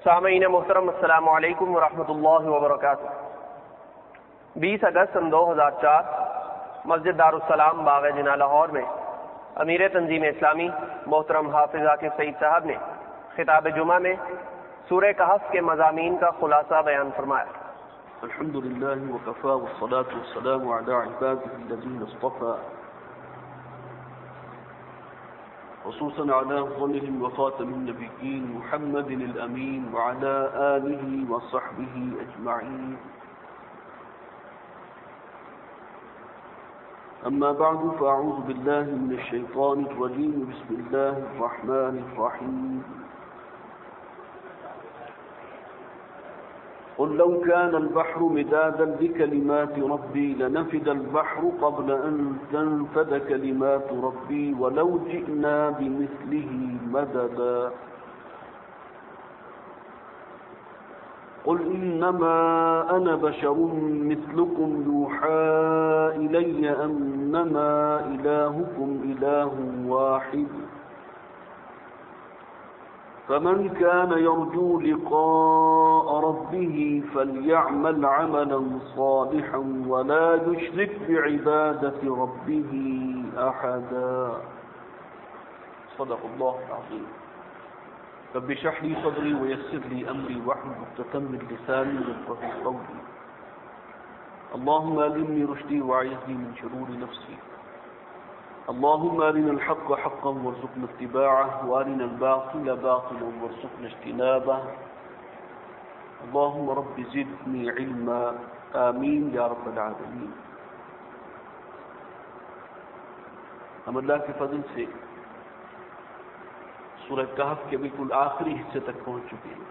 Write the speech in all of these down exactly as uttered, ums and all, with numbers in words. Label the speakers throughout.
Speaker 1: سامعین محترم، السلام علیکم ورحمۃ اللہ وبرکاتہ۔ بیس اگست سن دو ہزار چار مسجد دارالسلام باغ جناح لاہور میں امیر تنظیم اسلامی محترم حافظ عاقب سعید صاحب نے خطاب جمعہ میں سورہ کہف کے مضامین کا خلاصہ بیان فرمایا۔
Speaker 2: الحمد للہ وکفى والصلاة والسلام على عباده الذين اصطفى، خصوصا على أفضلهم وخاتم النبيين محمد الأمين وعلى آله وصحبه أجمعين. أما بعد فأعوذ بالله من الشيطان الرجيم. بسم الله الرحمن الرحيم. قل لو كان البحر مدادا لكلمات ربي لنفد البحر قبل أن تنفد كلمات ربي ولو جئنا بمثله مددا. قل إنما أنا بشر مثلكم يوحى إلي أنما إلهكم إله واحد فمن كان يرجو لقاء ربه فليعمل عملا صالحا ولا يشرك بعبادة ربه أحدا. صدق الله العظيم. رب اشرح لي صدري ويسر لي أمري واحلل عقدة من لساني يفقهوا قولي. اللهم ألهمني رشدي وأعذني من شرور نفسي. اللهم أرنا الحق حقا وارزقنا اتباعه وأرنا الباطل باطلا وارزقنا اجتنابه. اللهم رب زدني علما. آمین یا رب العالمین. ہم اللہ کے فضل سے سورہ کہف کے بالکل آخری حصے تک پہنچ چکے ہیں.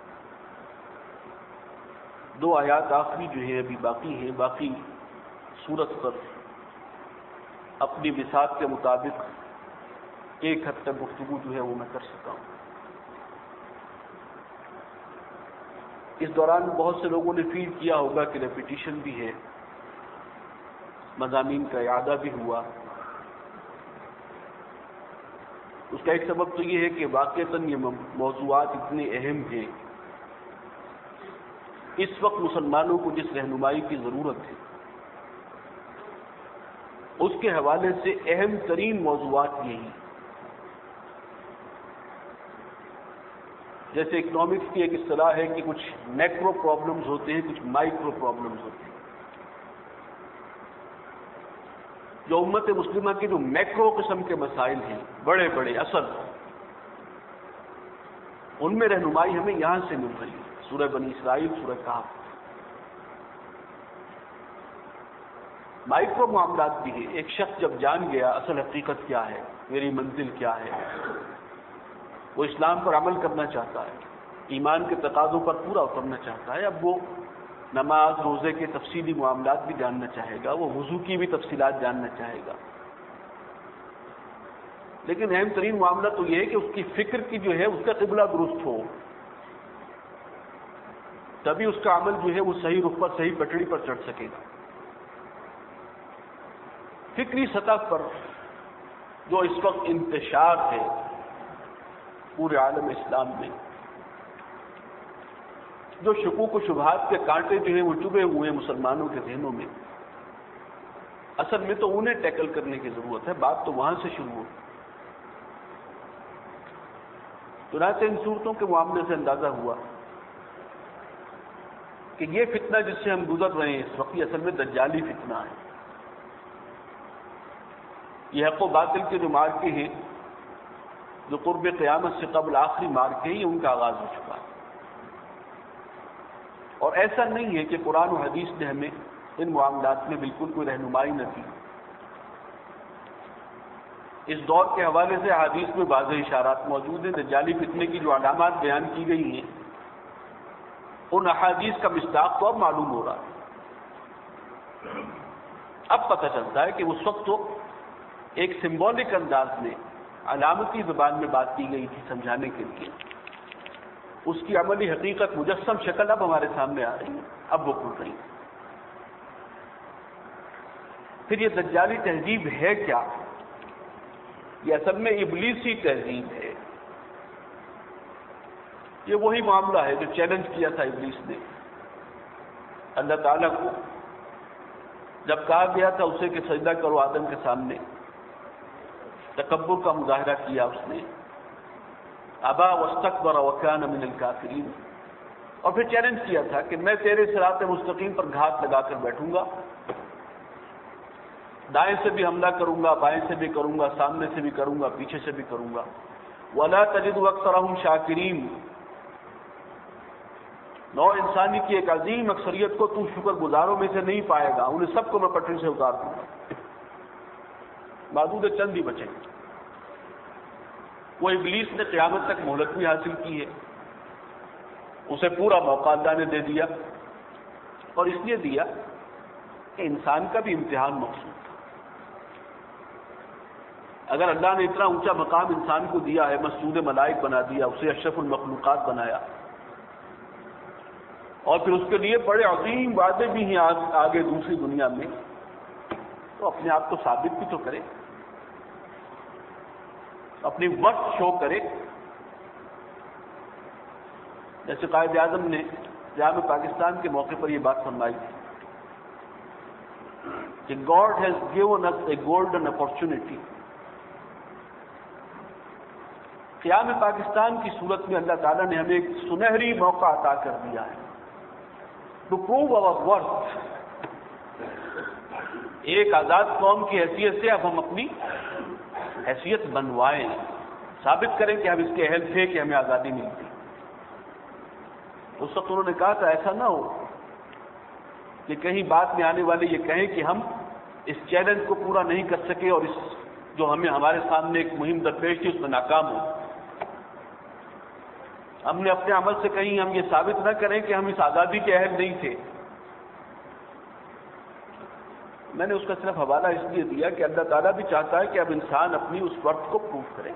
Speaker 2: دو آیات آخری جو ہے ابھی باقی ہیں. باقی سورت پر اپنی بساط کے مطابق ایک حد تک گفتگو جو ہے وہ میں کر سکتا ہوں. اس دوران بہت سے لوگوں نے فیل کیا ہوگا کہ ریپیٹیشن بھی ہے، مضامین کا اعادہ بھی ہوا. اس کا ایک سبب تو یہ ہے کہ واقعتاً یہ موضوعات اتنے اہم ہیں. اس وقت مسلمانوں کو جس رہنمائی کی ضرورت ہے اس کے حوالے سے اہم ترین موضوعات یہی. جیسے اکنامکس کی ایک اصطلاح ہے کہ کچھ میکرو پرابلمز ہوتے ہیں، کچھ مائکرو پرابلمز ہوتے ہیں. جو امت مسلمہ کے جو میکرو قسم کے مسائل ہیں، بڑے بڑے اصل، ان میں رہنمائی ہمیں یہاں سے مل رہی ہے. سورہ بنی اسرائیل، سورہ کہف. مائکرو معاملات بھی ہے. ایک شخص جب جان گیا اصل حقیقت کیا ہے، میری منزل کیا ہے، وہ اسلام پر عمل کرنا چاہتا ہے، ایمان کے تقاضوں پر پورا اترنا چاہتا ہے. اب وہ نماز روزے کے تفصیلی معاملات بھی جاننا چاہے گا، وہ وضو کی بھی تفصیلات جاننا چاہے گا. لیکن اہم ترین معاملہ تو یہ ہے کہ اس کی فکر کی جو ہے اس کا قبلہ درست ہو، تبھی اس کا عمل جو ہے وہ صحیح رخ پر، صحیح پٹڑی پر چڑھ سکے گا. فکری سطح پر جو اس وقت انتشار ہے پورے عالم اسلام میں، جو شکوک و شبہات کے کانٹے جو ہیں وہ چبھے ہوئے ہیں مسلمانوں کے ذہنوں میں، اصل میں تو انہیں ٹیکل کرنے کی ضرورت ہے. بات تو وہاں سے شروع ہو. چنانچہ ان صورتوں کے معاملے سے اندازہ ہوا کہ یہ فتنہ جس سے ہم گزر رہے ہیں اس وقت، یہ اصل میں دجالی فتنہ ہے. یہ حق و باطل کے جو مارکے ہیں، جو قرب قیامت سے قبل آخری مارکے ہیں، ان کا آغاز ہو چکا ہے. اور ایسا نہیں ہے کہ قرآن و حدیث نے ہمیں ان معاملات میں بالکل کوئی رہنمائی نہ کی. اس دور کے حوالے سے حدیث میں واضح اشارات موجود ہیں. دجالی فتنے کی جو علامات بیان کی گئی ہیں، ان احادیث کا مصداق تو اب معلوم ہو رہا ہے. اب پتہ چلتا ہے کہ اس وقت تو ایک سمبولک انداز میں علامتی زبان میں بات کی گئی تھی سمجھانے کے لیے. اس کی عملی حقیقت، مجسم شکل اب ہمارے سامنے آ رہی ہے، اب وہ کھل رہی ہے. پھر یہ دجالی تہذیب ہے کیا؟ یہ اصل میں ابلیسی تہذیب ہے. یہ وہی معاملہ ہے جو چیلنج کیا تھا ابلیس نے اللہ تعالیٰ کو، جب کہا گیا تھا اسے کہ سجدہ کرو آدم کے سامنے، تکبر کا مظاہرہ کیا اس نے، ابا واستکبر وکان من الکافرین، اور پھر چیلنج کیا تھا کہ میں تیرے صراط مستقیم پر گھات لگا کر بیٹھوں گا، دائیں سے بھی حملہ کروں گا، بائیں سے بھی کروں گا، سامنے سے بھی کروں گا، پیچھے سے بھی کروں گا، ولا تجد اکثرهم شاکرین، نو انسانی کی ایک عظیم اکثریت کو تو شکر گزاروں میں سے نہیں پائے گا، انہیں سب کو میں پٹری سے اتار دوں گا، معدود چند ہی بچیں گے۔ وہ ابلیس نے قیامت تک مہلت بھی حاصل کی ہے، اسے پورا موقع اللہ نے دے دیا، اور اس لیے دیا کہ انسان کا بھی امتحان مقصود تھا۔ اگر اللہ نے اتنا اونچا مقام انسان کو دیا ہے، مسجود ملائک بنا دیا، اسے اشرف المخلوقات بنایا، اور پھر اس کے لیے بڑے عظیم وعدے بھی ہیں آگے دوسری دنیا میں، تو اپنے آپ کو ثابت بھی تو کرے، اپنی وقت شو کرے۔ جیسے قائد اعظم نے قیام پاکستان کے موقع پر یہ بات فرمائی تھی کہ God has given us a golden opportunity, قیام پاکستان کی صورت میں اللہ تعالیٰ نے ہمیں ایک سنہری موقع عطا کر دیا ہے ٹو پروو اوور ورتھ۔ ایک آزاد قوم کی حیثیت سے اب ہم اپنی حیثیت بنوائیں، ثابت کریں کہ ہم اس کے اہل تھے کہ ہمیں آزادی ملتی۔ اس وقت انہوں نے کہا تھا ایسا نہ ہو کہ کہیں بعد میں آنے والے یہ کہیں کہ ہم اس چیلنج کو پورا نہیں کر سکے اور اس جو ہمیں ہمارے سامنے ایک مہم درپیش تھی اس میں ناکام ہو۔ ہم نے اپنے عمل سے کہیں ہم یہ ثابت نہ کریں کہ ہم اس آزادی کے اہل نہیں تھے۔ میں نے اس کا صرف حوالہ اس لیے دیا کہ اللہ تعالیٰ بھی چاہتا ہے کہ اب انسان اپنی اس وقت کو پروف کرے۔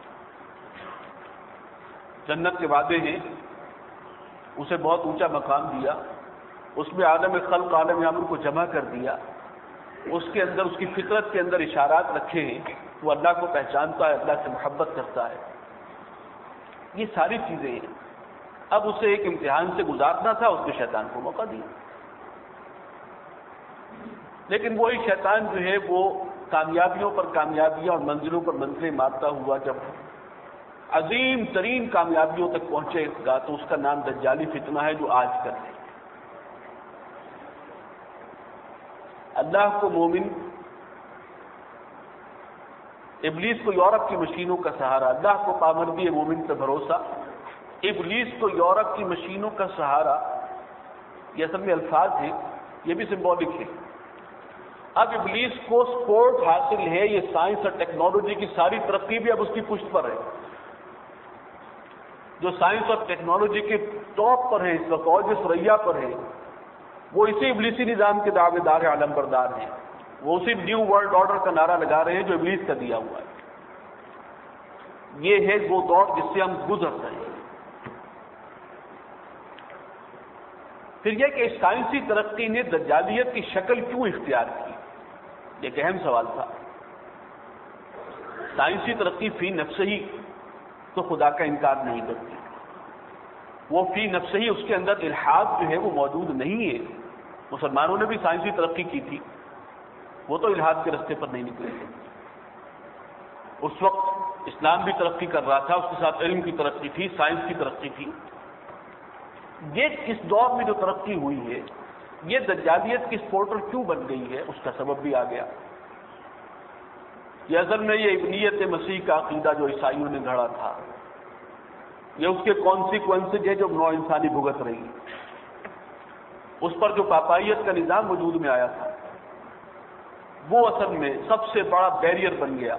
Speaker 2: جنت کے وعدے ہیں، اسے بہت اونچا مقام دیا، اس میں عالم خلق عالم امر کو جمع کر دیا، اس کے اندر اس کی فطرت کے اندر اشارات رکھے ہیں، وہ اللہ کو پہچانتا ہے، اللہ سے محبت کرتا ہے، یہ ساری چیزیں ہیں۔ اب اسے ایک امتحان سے گزارنا تھا، اس نے شیطان کو موقع دیا، لیکن وہی شیطان جو ہے وہ کامیابیوں پر کامیابیاں اور منزلوں پر منزلیں مارتا ہوا جب عظیم ترین کامیابیوں تک پہنچے گا تو اس کا نام دجالی فتنہ ہے جو آج کل ہے۔ اللہ کو مومن، ابلیس کو یورپ کی مشینوں کا سہارا، اللہ کو پامردی مومن پہ بھروسہ، ابلیس کو یورپ کی مشینوں کا سہارا، یہ اصل میں الفاظ ہیں، یہ بھی سمبولک ہے۔ اب ابلیس کو سپورٹ حاصل ہے، یہ سائنس اور ٹیکنالوجی کی ساری ترقی بھی اب اس کی پشت پر ہے، جو سائنس اور ٹیکنالوجی کے ٹاپ پر ہیں اس وقت اور جس ریا پر ہے وہ اسی ابلیسی نظام کے دعوے دار عالم بردار ہیں، وہ اسی نیو ورلڈ آرڈر کا نعرہ لگا رہے ہیں جو ابلیس کا دیا ہوا ہے۔ یہ ہے وہ دور جس سے ہم گزر رہے ہیں۔ پھر یہ کہ اس سائنسی ترقی نے دجالیت کی شکل کیوں اختیار کی، یہ ایک اہم سوال تھا۔ سائنسی ترقی فی نفس ہی تو خدا کا انکار نہیں کرتی، وہ فی نفس ہی اس کے اندر الحاد جو ہے وہ موجود نہیں ہے۔ مسلمانوں نے بھی سائنسی ترقی کی تھی، وہ تو الحاد کے راستے پر نہیں نکلے تھے۔ اس وقت اسلام بھی ترقی کر رہا تھا، اس کے ساتھ علم کی ترقی تھی، سائنس کی ترقی تھی۔ یہ اس دور میں جو ترقی ہوئی ہے، یہ دجالیت کی سپورٹر کیوں بن گئی ہے، اس کا سبب بھی آ گیا۔ یہ اصل میں یہ ابنیت مسیح کا عقیدہ جو عیسائیوں نے گھڑا تھا، یہ اس کے کانسیکوینسز ہے جو نو انسانی بھگت رہی، اس پر جو پاپائیت کا نظام وجود میں آیا تھا وہ اصل میں سب سے بڑا بیریئر بن گیا۔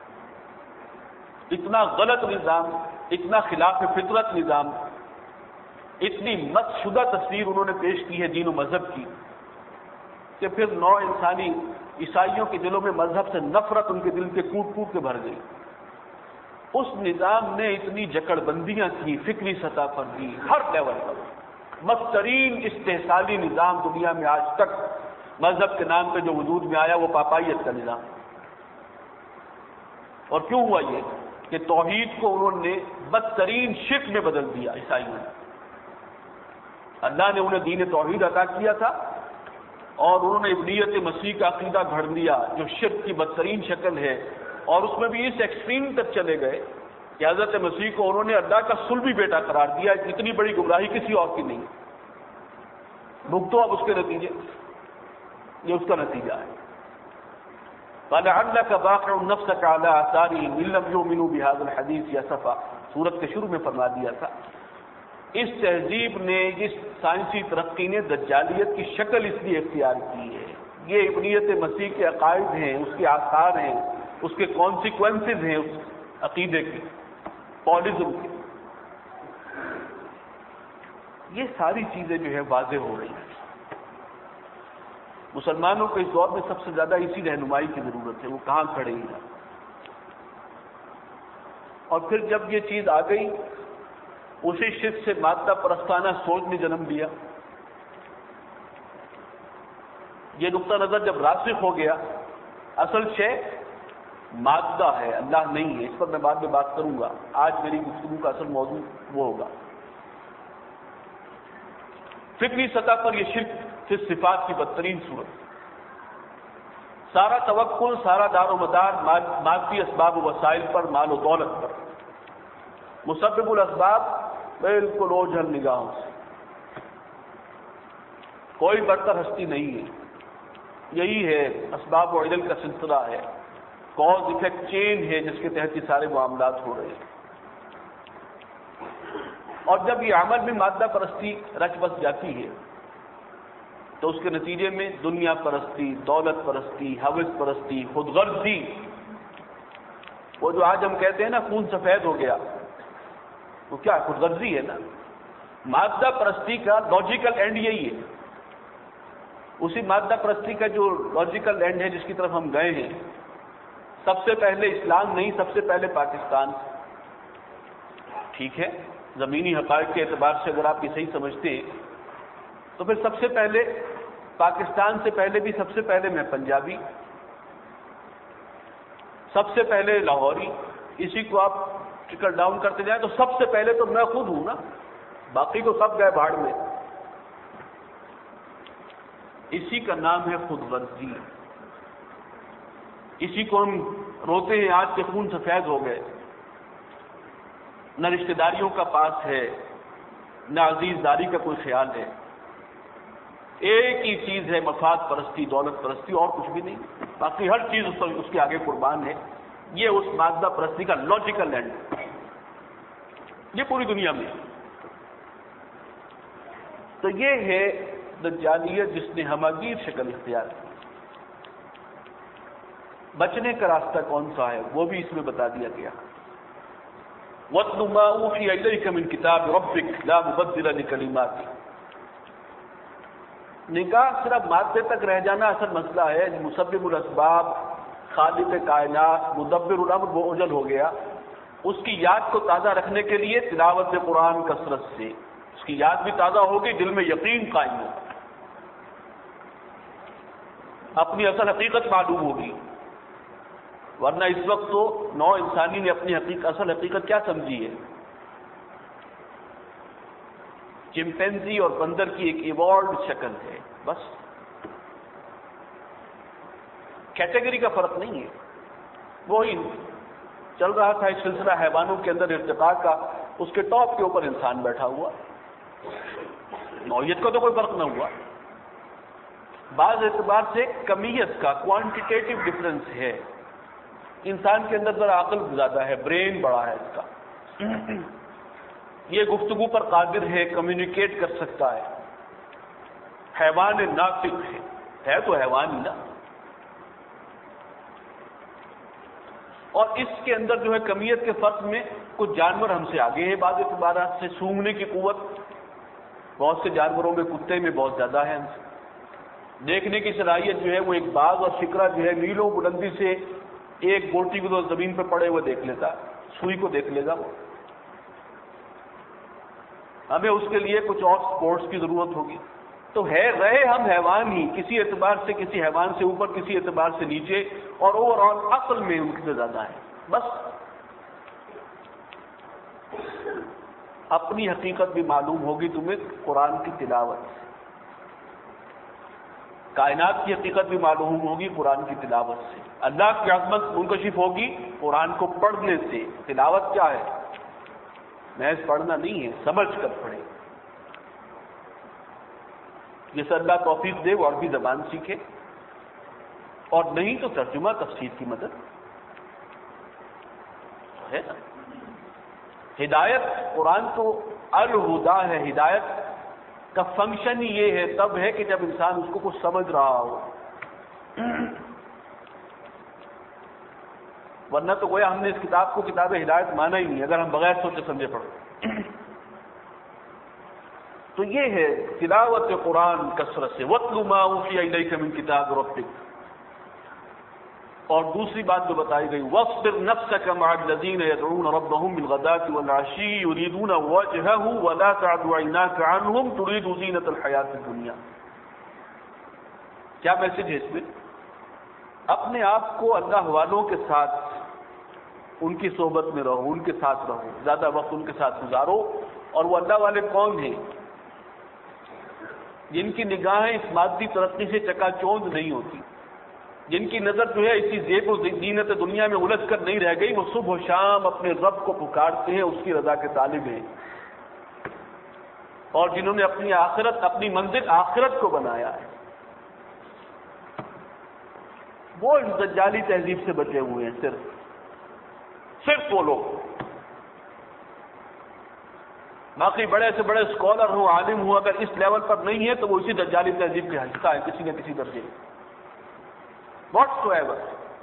Speaker 2: اتنا غلط نظام، اتنا خلاف فطرت نظام، اتنی مت شدہ تصویر انہوں نے پیش کی ہے دین و مذہب کی کہ پھر نو انسانی عیسائیوں کے دلوں میں مذہب سے نفرت ان کے دل کے کوٹ کوٹ کے بھر گئی۔ اس نظام نے اتنی جکڑ بندیاں کی، فکری سطح پر بھی، ہر لیول پر۔ بدترین استحصالی نظام دنیا میں آج تک مذہب کے نام پہ جو وجود میں آیا وہ پاپائیت کا نظام۔ اور کیوں ہوا یہ؟ کہ توحید کو انہوں نے بدترین شرک میں بدل دیا عیسائیوں نے. اللہ نے انہیں دین توحید عطا کیا تھا اور انہوں نے ابنیت مسیح کا عقیدہ گھڑ لیا جو شرک کی بدترین شکل ہے, اور اس میں بھی اس ایکسٹریم تک چلے گئے کہ حضرت مسیح کو انہوں نے اللہ کا صلبی بیٹا قرار دیا. اتنی بڑی گمراہی کسی اور کی نہیں. بھگتو اب اس کے نتیجے, یہ اس کا نتیجہ ہے. فَلَعَلَّكَ بَاخِعٌ نَفْسَكَ عَلَىٰ آثَارِهِمْ إِن لَّمْ يُؤْمِنُوا بِهَٰذَا الْحَدِيثِ أَسَفًا. سورت کے شروع میں فرما دیا تھا. اس تہذیب نے, اس سائنسی ترقی نے دجالیت کی شکل اس لیے اختیار کی ہے. یہ ابنیت مسیح کے عقائد ہیں, اس کے آثار ہیں, اس کے کانسیکوینسز ہیں اس عقیدے کی, پالزم کی. یہ ساری چیزیں جو ہے واضح ہو رہی ہیں. مسلمانوں کو اس دور میں سب سے زیادہ اسی رہنمائی کی ضرورت ہے, وہ کہاں کھڑے ہیں. اور پھر جب یہ چیز آ گئی, اسی شرک سے مادہ پرستانہ سوچ نے جنم لیا. یہ نقطہ نظر جب راسخ ہو گیا, اصل شے مادہ ہے, اللہ نہیں ہے. اس پر میں بعد میں بات کروں گا. آج میری گفتگو کا اصل موضوع وہ ہوگا. فکری سطح پر یہ شرک پھر صفات کی بدترین صورت. سارا توکل, سارا دار و مدار مادی اسباب و وسائل پر, مال و دولت پر. مسبب الاسباب بالکل اوجھل نگاہوں سے. کوئی برتر ہستی نہیں ہے. یہی ہے اسباب و علل کا سلسلہ ہے, کاز افیکٹ چین ہے جس کے تحت یہ سارے معاملات ہو رہے ہیں. اور جب یہ عمل میں مادہ پرستی رچ بس جاتی ہے تو اس کے نتیجے میں دنیا پرستی, دولت پرستی, حوث پرستی, خود غرضی, وہ جو آج ہم کہتے ہیں نا خون سفید ہو گیا, وہ کیا خود غرضی ہے نا. مادہ پرستی کا لاجیکل اینڈ یہی ہے. اسی مادہ پرستی کا جو لاجیکل اینڈ ہے جس کی طرف ہم گئے ہیں, سب سے پہلے اسلام نہیں, سب سے پہلے پاکستان. ٹھیک ہے, زمینی حقائق کے اعتبار سے اگر آپ یہ صحیح سمجھتے ہیں تو پھر سب سے پہلے پاکستان سے پہلے بھی سب سے پہلے میں پنجابی, سب سے پہلے لاہوری. اسی کو آپ ٹرکل ڈاؤن کرتے جائیں تو سب سے پہلے تو میں خود ہوں نا, باقی تو سب گئے بھاڑ میں. اسی کا نام ہے خود غرضی. اسی کو ہم روتے ہیں آج کے خون سفید ہو گئے. نہ رشتہ داریوں کا پاس ہے, نہ عزیز داری کا کوئی خیال ہے. ایک ہی چیز ہے مفاد پرستی, دولت پرستی, اور کچھ بھی نہیں. باقی ہر چیز اس پر اس کے آگے قربان ہے. یہ اس مادہ پرستی کا لاجیکل اینڈ, یہ پوری دنیا میں. تو یہ ہے دجالیت جس نے ہماگیر شکل اختیار کی. بچنے کا راستہ کون سا ہے وہ بھی اس میں بتا دیا گیا. وَاتْلُ مَا أُوحِيَ إِلَيْكَ مِنْ كِتَابِ رَبِّكَ لَا مُبَدِّلَ لِكَلِمَاتِهِ. نگاہ صرف مادے تک رہ جانا اصل مسئلہ ہے. مسبب الاسباب, خالق کائنات, مدبر الامر وہ اوجھل ہو گیا. اس کی یاد کو تازہ رکھنے کے لیے تلاوت قرآن کثرت سے اس کی یاد بھی تازہ ہوگی, دل میں یقین قائم ہوگا, اپنی اصل حقیقت معلوم ہوگی. ورنہ اس وقت تو نو انسانی نے اپنی حقیقت اصل حقیقت کیا سمجھی ہے؟ چمپینزی اور بندر کی ایک ایوالڈ شکل ہے, بس کیٹیگری کا فرق نہیں ہے. وہی چل رہا تھا ایک سلسلہ حیوانوں کے اندر ارتقاء کا, اس کے ٹاپ کے اوپر انسان بیٹھا ہوا, نوعیت کا تو کوئی فرق نہ ہوا. بعض اعتبار سے کمیت کا کوانٹیٹیو ڈفرنس ہے. انسان کے اندر ذرا عقل زیادہ ہے, برین بڑا ہے اس کا, یہ گفتگو پر قادر ہے, کمیونیکیٹ کر سکتا ہے. حیوان ناطق ہے, ہے تو حیوان ہی نا. اور اس کے اندر جو ہے کمیت کے فرق میں کچھ جانور ہم سے آگے ہیں بعض اعتبارات سے. سونگنے کی قوت بہت سے جانوروں میں, کتے میں بہت زیادہ ہے ہم سے. دیکھنے کی صلاحیت جو ہے وہ ایک باغ اور شکرا جو ہے میلوں بلندی سے ایک گوٹی کو زمین پہ پڑے ہوئے دیکھ لیتا, سوئی کو دیکھ لے گا وہ. ہمیں اس کے لیے کچھ اور سپورٹس کی ضرورت ہوگی. تو ہے رہے ہم حیوان ہی, کسی اعتبار سے کسی حیوان سے اوپر, کسی اعتبار سے نیچے, اور اوور آل عقل میں ان سے زیادہ ہے. بس اپنی حقیقت بھی معلوم ہوگی تمہیں قرآن کی تلاوت سے، کائنات کی حقیقت بھی معلوم ہوگی قرآن کی تلاوت سے، اللہ کی عظمت منکشف ہوگی قرآن کو پڑھنے سے۔ تلاوت کیا ہے؟ محض پڑھنا نہیں ہے، سمجھ کر پڑھے۔ جسے اللہ توفیق دے وہ عربی زبان سیکھے، اور نہیں تو ترجمہ تفسیر کی مدد ہے نا۔ ہدایت، قرآن تو الہدا ہے، ہدایت کا فنکشن ہی یہ ہے، تب ہے کہ جب انسان اس کو کچھ سمجھ رہا ہو، ورنہ تو گویا ہم نے اس کتاب کو کتاب ہدایت مانا ہی نہیں اگر ہم بغیر سوچے سمجھے پڑھیں۔ تو یہ ہے تلاوت قرآن کثرت سے، وَاتْلُ مَا أُوحِيَ إِلَيْكَ مِن كِتَابِ رَبِّكَ۔ اور دوسری بات جو بتائی گئی، وَاصْبِرْ نَفْسَكَ مَعَ الَّذِينَ يَدْعُونَ رَبَّهُم بِالْغَدَاةِ وَالْعَشِيِّ يُرِيدُونَ وَجْهَهُ وَلَا تَعْدُ عَيْنَاكَ عَنْهُمْ تُرِيدُ زِينَةَ الْحَيَاةِ الدُّنْيَا۔ کیا میسج ہے اس میں؟ اپنے آپ کو اللہ والوں کے ساتھ ان کی صحبت میں رہو، ان کے ساتھ رہو، زیادہ وقت ان کے ساتھ گزارو۔ اور وہ اللہ والے کون ہیں؟ جن کی نگاہیں اس مادی ترقی سے چکا چوند نہیں ہوتی، جن کی نظر جو ہے اسی زیب و زینت دنیا میں الجھ کر نہیں رہ گئی، وہ صبح و شام اپنے رب کو پکارتے ہیں، اس کی رضا کے طالب ہیں، اور جنہوں نے اپنی آخرت، اپنی منزل آخرت کو بنایا ہے، وہ اس دجالی تہذیب سے بچے ہوئے ہیں۔ صرف صرف وہ لوگ، باقی بڑے سے بڑے اسکالر ہوں، عالم ہوں، اگر اس لیول پر نہیں ہے تو وہ اسی دجالی تہذیب کا حصہ ہے کسی نہ کسی درجے میں، واٹس سو ایور۔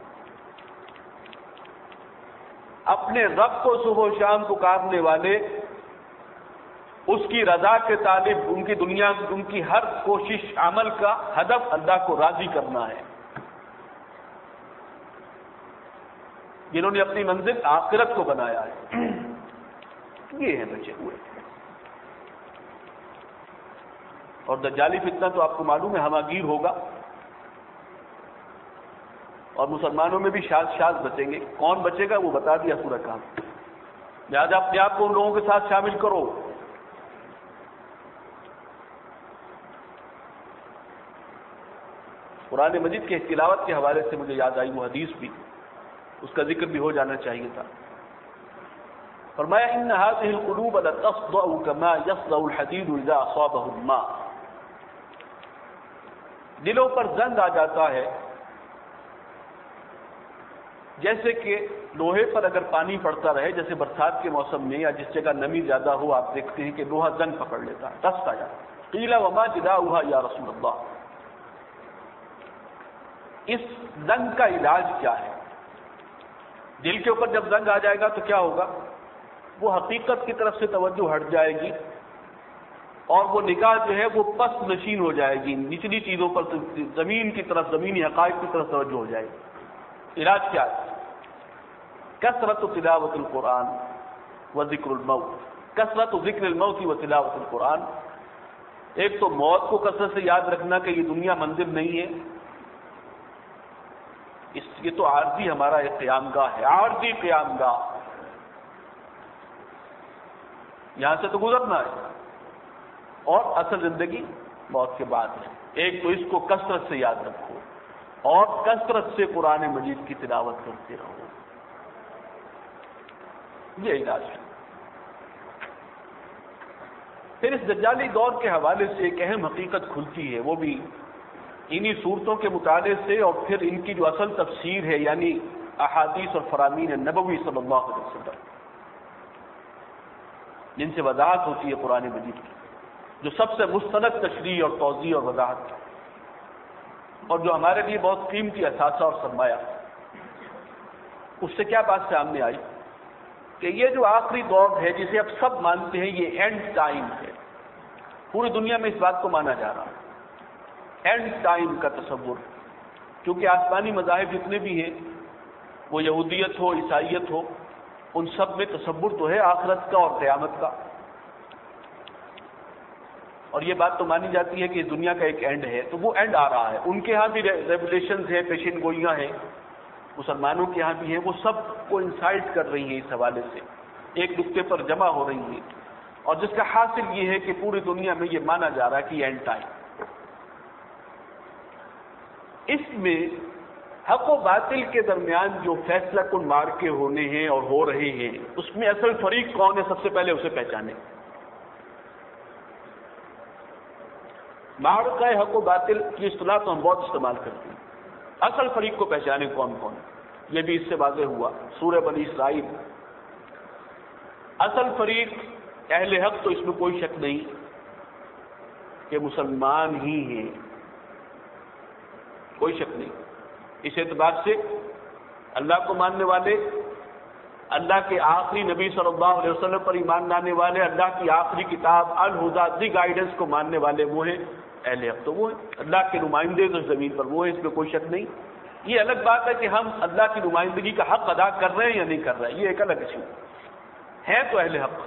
Speaker 2: اپنے رب کو صبح و شام پکارنے والے، اس کی رضا کے طالب، ان کی دنیا، ان کی ہر کوشش، عمل کا ہدف اللہ کو راضی کرنا ہے، جنہوں نے اپنی منزل آخرت کو بنایا ہے، یہ ہے بچے ہوئے۔ اور دجالی فتنہ تو آپ کو معلوم ہے ہماگیر ہوگا، اور مسلمانوں میں بھی شاذ شاذ بچیں گے۔ کون بچے گا وہ بتا دیا سورہ کام، لہٰذا اپنے آپ کو ان لوگوں کے ساتھ شامل کرو۔ قرآن مجید کے تلاوت کے حوالے سے مجھے یاد آئی وہ حدیث بھی، اس کا ذکر بھی ہو جانا چاہیے تھا۔ فرمایا ان هذه القلوب لتصدع كما يصدع الحديد اذا اصابه الماء، دلوں پر زنگ آ جاتا ہے جیسے کہ لوہے پر اگر پانی پڑتا رہے، جیسے برسات کے موسم میں یا جس جگہ نمی زیادہ ہو، آپ دیکھتے ہیں کہ لوہا زنگ پکڑ لیتا ہے، دست آ جاتا ہے۔ قیل وما جداؤها یا رسول اللہ، اس زنگ کا علاج کیا ہے؟ دل کے اوپر جب زنگ آ جائے گا تو کیا ہوگا؟ وہ حقیقت کی طرف سے توجہ ہٹ جائے گی، اور وہ نگاہ جو ہے وہ پس نشین ہو جائے گی، نچلی چیزوں پر، زمین کی طرف، زمینی حقائق کی طرف توجہ ہو جائے گی۔ علاج کیا ہے؟ کثرت تلاوت القرآن و ذکر الموت، کثرت ذکر الموت و تلاوت القرآن۔ ایک تو موت کو کثرت سے یاد رکھنا کہ یہ دنیا منزل نہیں ہے، اس یہ تو عارضی ہمارا ایک قیام گاہ ہے، عارضی قیام گاہ، یہاں سے تو گزرنا ہے، اور اصل زندگی موت کے بعد ہے۔ ایک تو اس کو کثرت سے یاد رکھو، اور کثرت سے قرآن مجید کی تلاوت کرتے رہو، یہ علاج ہے۔ پھر اس دجالی دور کے حوالے سے ایک اہم حقیقت کھلتی ہے، وہ بھی انہی صورتوں کے مطالعے سے، اور پھر ان کی جو اصل تفسیر ہے، یعنی احادیث اور فرامین نبوی صلی اللہ علیہ وسلم، جن سے وضاحت ہوتی ہے قرآن مجید کی، جو سب سے مستند تشریح اور توضیح اور وضاحت، اور جو ہمارے لیے بہت قیمتی اثاثہ اور سرمایہ۔ اس سے کیا بات سامنے آئی کہ یہ جو آخری دور ہے، جسے اب سب مانتے ہیں، یہ اینڈ ٹائم ہے، پوری دنیا میں اس بات کو مانا جا رہا ہے، اینڈ ٹائم کا تصور، کیونکہ آسمانی مذاہب جتنے بھی ہیں، وہ یہودیت ہو، عیسائیت ہو، ان سب میں تصور تو ہے آخرت کا اور قیامت کا، اور یہ بات تو مانی جاتی ہے کہ اس دنیا کا ایک اینڈ ہے، تو وہ اینڈ آ رہا ہے۔ ان کے ہاں بھی ریولیشنز ہیں، پیشن گوئیاں ہیں، مسلمانوں کے ہاں بھی ہیں، وہ سب کو انسائٹ کر رہی ہیں، اس حوالے سے ایک نقطے پر جمع ہو رہی ہیں، اور جس کا حاصل یہ ہے کہ پوری دنیا میں یہ مانا جا رہا ہے کہ یہ اینڈ ٹائم. اس میں حق و باطل کے درمیان جو فیصلہ کن مارکے ہونے ہیں اور ہو رہے ہیں، اس میں اصل فریق کون ہے سب سے پہلے اسے پہچانے. مارکہ حق و باطل کی اصطلاح تو ہم بہت استعمال کرتے ہیں. اصل فریق کو پہچانے کون کون ہے، یہ بھی اس سے واضح ہوا سورہ بنی اسرائیل. اصل فریق اہل حق تو اس میں کوئی شک نہیں کہ مسلمان ہی ہیں، کوئی شک نہیں. اس اعتبار سے اللہ کو ماننے والے، اللہ کے آخری نبی صلی اللہ علیہ وسلم پر ایمان لانے والے، اللہ کی آخری کتاب الہدیٰ دی گائیڈنس کو ماننے والے وہ ہیں اہل حق. تو وہ ہیں اللہ کے نمائندے تو زمین پر وہ ہیں، اس میں کوئی شک نہیں. یہ الگ بات ہے کہ ہم اللہ کی نمائندگی کا حق ادا کر رہے ہیں یا نہیں کر رہے ہیں، یہ ایک الگ ایشو ہے. تو اہل حق.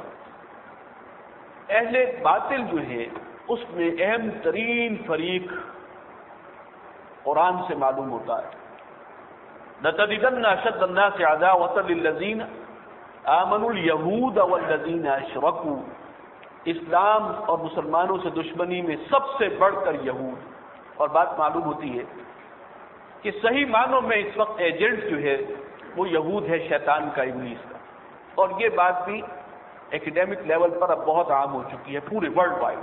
Speaker 2: اہل باطل جو ہے اس میں اہم ترین فریق قرآن سے معلوم ہوتا ہے. لَتَجِدَنَّ أَشَدَّ النَّاسِ عَدَاوَةً لِلَّذِينَ آمَنُوا الْيَهُودَ وَالَّذِينَ أَشْرَكُوا. اسلام اور مسلمانوں سے دشمنی میں سب سے بڑھ کر یہود. اور بات معلوم ہوتی ہے کہ صحیح معنوں میں اس وقت ایجنٹ جو ہے وہ یہود ہے، شیطان کا، ابلیس کا. اور یہ بات بھی ایکڈیمک لیول پر اب بہت عام ہو چکی ہے پورے ورلڈ وائڈ،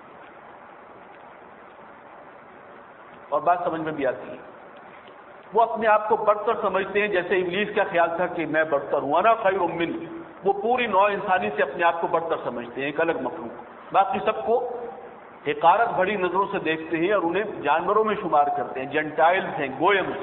Speaker 2: اور بات سمجھ میں بھی آتی ہے. وہ اپنے آپ کو برتر سمجھتے ہیں، جیسے ابلیس کا خیال تھا کہ میں برتر ہوں، انا خیر من. وہ پوری نوع انسانی سے اپنے آپ کو برتر سمجھتے ہیں، ایک الگ مخلوق. باقی سب کو حقارت بھری نظروں سے دیکھتے ہیں اور انہیں جانوروں میں شمار کرتے ہیں، جنٹائلز ہیں، گویمز.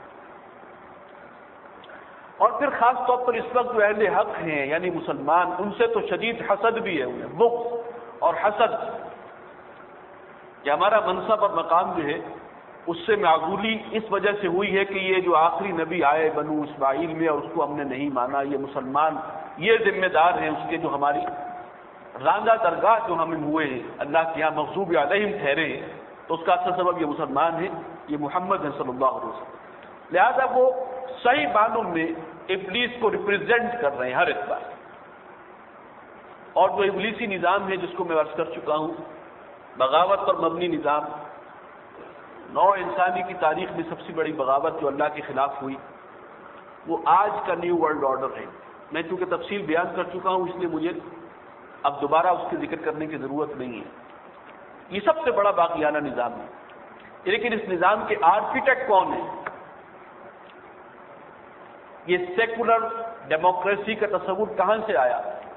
Speaker 2: اور پھر خاص طور پر اس وقت جو اہل حق ہیں یعنی مسلمان، ان سے تو شدید حسد بھی ہے انہیں، بغض اور حسد کہ ہمارا منصب اور مقام جو ہے اس سے معقولی اس وجہ سے ہوئی ہے کہ یہ جو آخری نبی آئے بنو اسماعیل میں اور اس کو ہم نے نہیں مانا، یہ مسلمان یہ ذمہ دار ہیں اس کے جو ہماری راندہ درگاہ جو ہم ہوئے ہیں اللہ کے یہاں مغضوب علیہم ٹھہرے ہیں، تو اس کا اصل سبب یہ مسلمان ہیں، یہ محمد ہیں صلی اللہ علیہ وسلم. لہذا وہ صحیح معنوں میں ابلیس کو ریپرزینٹ کر رہے ہیں ہر اعتبار. اور جو ابلیسی نظام ہے جس کو میں عرض کر چکا ہوں، بغاوت پر مبنی نظام، نو انسانی کی تاریخ میں سب سے بڑی بغاوت جو اللہ کے خلاف ہوئی وہ آج کا نیو ورلڈ آرڈر ہے. میں چونکہ تفصیل بیان کر چکا ہوں اس لیے مجھے اب دوبارہ اس کے ذکر کرنے کی ضرورت نہیں ہے. یہ سب سے بڑا باقیانہ نظام ہے. لیکن اس نظام کے آرکیٹیکٹ کون ہیں؟ یہ سیکولر ڈیموکریسی کا تصور کہاں سے آیا؟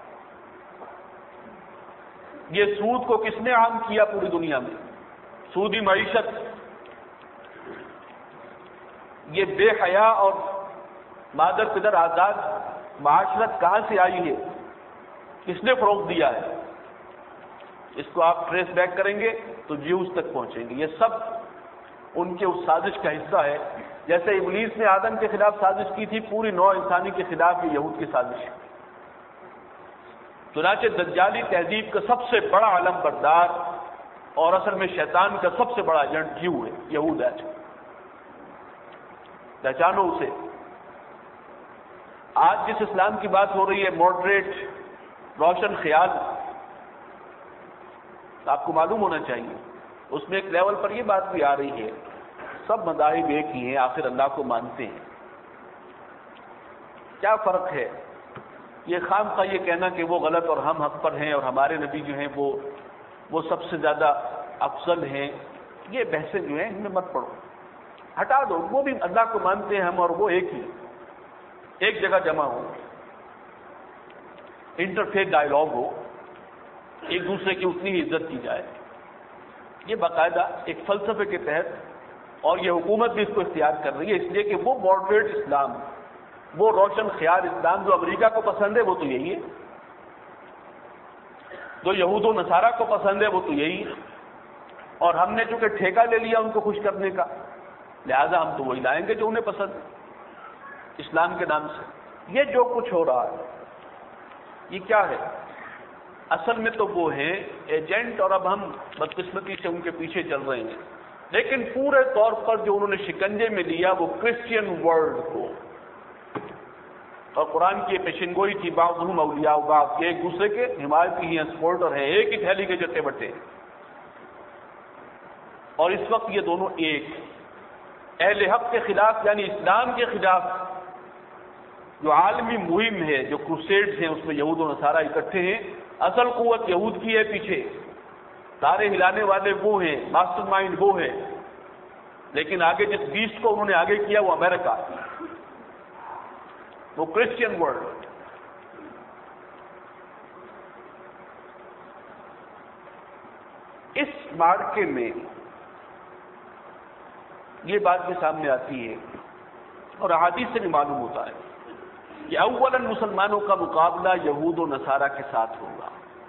Speaker 2: یہ سود کو کس نے عام کیا پوری دنیا میں؟ سودی معیشت، یہ بے حیا اور مادر پدر آزاد معاشرت کہاں سے آئی ہے؟ کس نے فروغ دیا ہے؟ اس کو آپ ٹریس بیک کریں گے تو جیوز تک پہنچیں گے. یہ سب ان کے اس سازش کا حصہ ہے. جیسے ابلیس نے آدم کے خلاف سازش کی تھی، پوری نوع انسانی کے خلاف یہ یہود کی سازش ہے. چنانچہ دجالی تہذیب کا سب سے بڑا علم بردار اور اصل میں شیطان کا سب سے بڑا ایجنٹ جیو ہے، یہود ہے. پہچانو اسے. آج جس اسلام کی بات ہو رہی ہے ماڈریٹ روشن خیال، آپ کو معلوم ہونا چاہیے اس میں ایک لیول پر یہ بات بھی آ رہی ہے سب مذاہب ایک ہی ہیں، آخر اللہ کو مانتے ہیں. کیا فرق ہے؟ یہ خام خواہ یہ کہنا کہ وہ غلط اور ہم حق پر ہیں اور ہمارے نبی جو ہیں وہ وہ سب سے زیادہ افضل ہیں، یہ بحثیں جو ہیں ان میں مت پڑو، ہٹا دو. وہ بھی اللہ کو مانتے ہیں ہم اور وہ ایک ہی، ایک جگہ جمع ہو، انٹرفیت ڈائلاگ ہو، ایک دوسرے کی اتنی ہی عزت کی جائے. یہ باقاعدہ ایک فلسفے کے تحت، اور یہ حکومت بھی اس کو اختیار کر رہی ہے، اس لیے کہ وہ ماڈریٹ اسلام، وہ روشن خیال اسلام جو امریکہ کو پسند ہے وہ تو یہی ہے، جو یہود و نصارہ کو پسند ہے وہ تو یہی ہے. اور ہم نے چونکہ ٹھیکہ لے لیا ان کو خوش کرنے کا، لہذا ہم تو وہی لائیں گے جو انہیں پسند ہے اسلام کے نام سے. یہ جو کچھ ہو رہا ہے یہ کیا ہے؟ اصل میں تو وہ ہیں ایجنٹ، اور اب ہم بدقسمتی سے ان کے پیچھے چل رہے ہیں. لیکن پورے طور پر جو انہوں نے شکنجے میں لیا وہ کرسچین ورلڈ کو، اور قرآن کی پیشنگوئی تھی بعضهم اولیاء بعض، کہ ایک دوسرے کے حمایتی ہیں، سپورٹر ہیں، ایک ہی تھیلی کے جٹے بٹے۔ اور اس وقت یہ دونوں ایک اہل حق کے خلاف یعنی اسلام کے خلاف جو عالمی مہم ہے، جو کروسیڈز ہیں، اس میں یہود و نصارہ اکٹھے ہیں۔ اصل قوت یہود کی ہے پیچھے، تارے ہلانے والے وہ ہیں، ماسٹر مائنڈ وہ ہے، لیکن آگے جس بیسٹ کو انہوں نے آگے کیا وہ امریکہ، وہ کرسچین ورلڈ۔ اس مارکے میں یہ بات بھی سامنے آتی ہے اور احادیث سے بھی معلوم ہوتا ہے کہ اولاً مسلمانوں کا مقابلہ یہود و نصارہ کے ساتھ ہوگا۔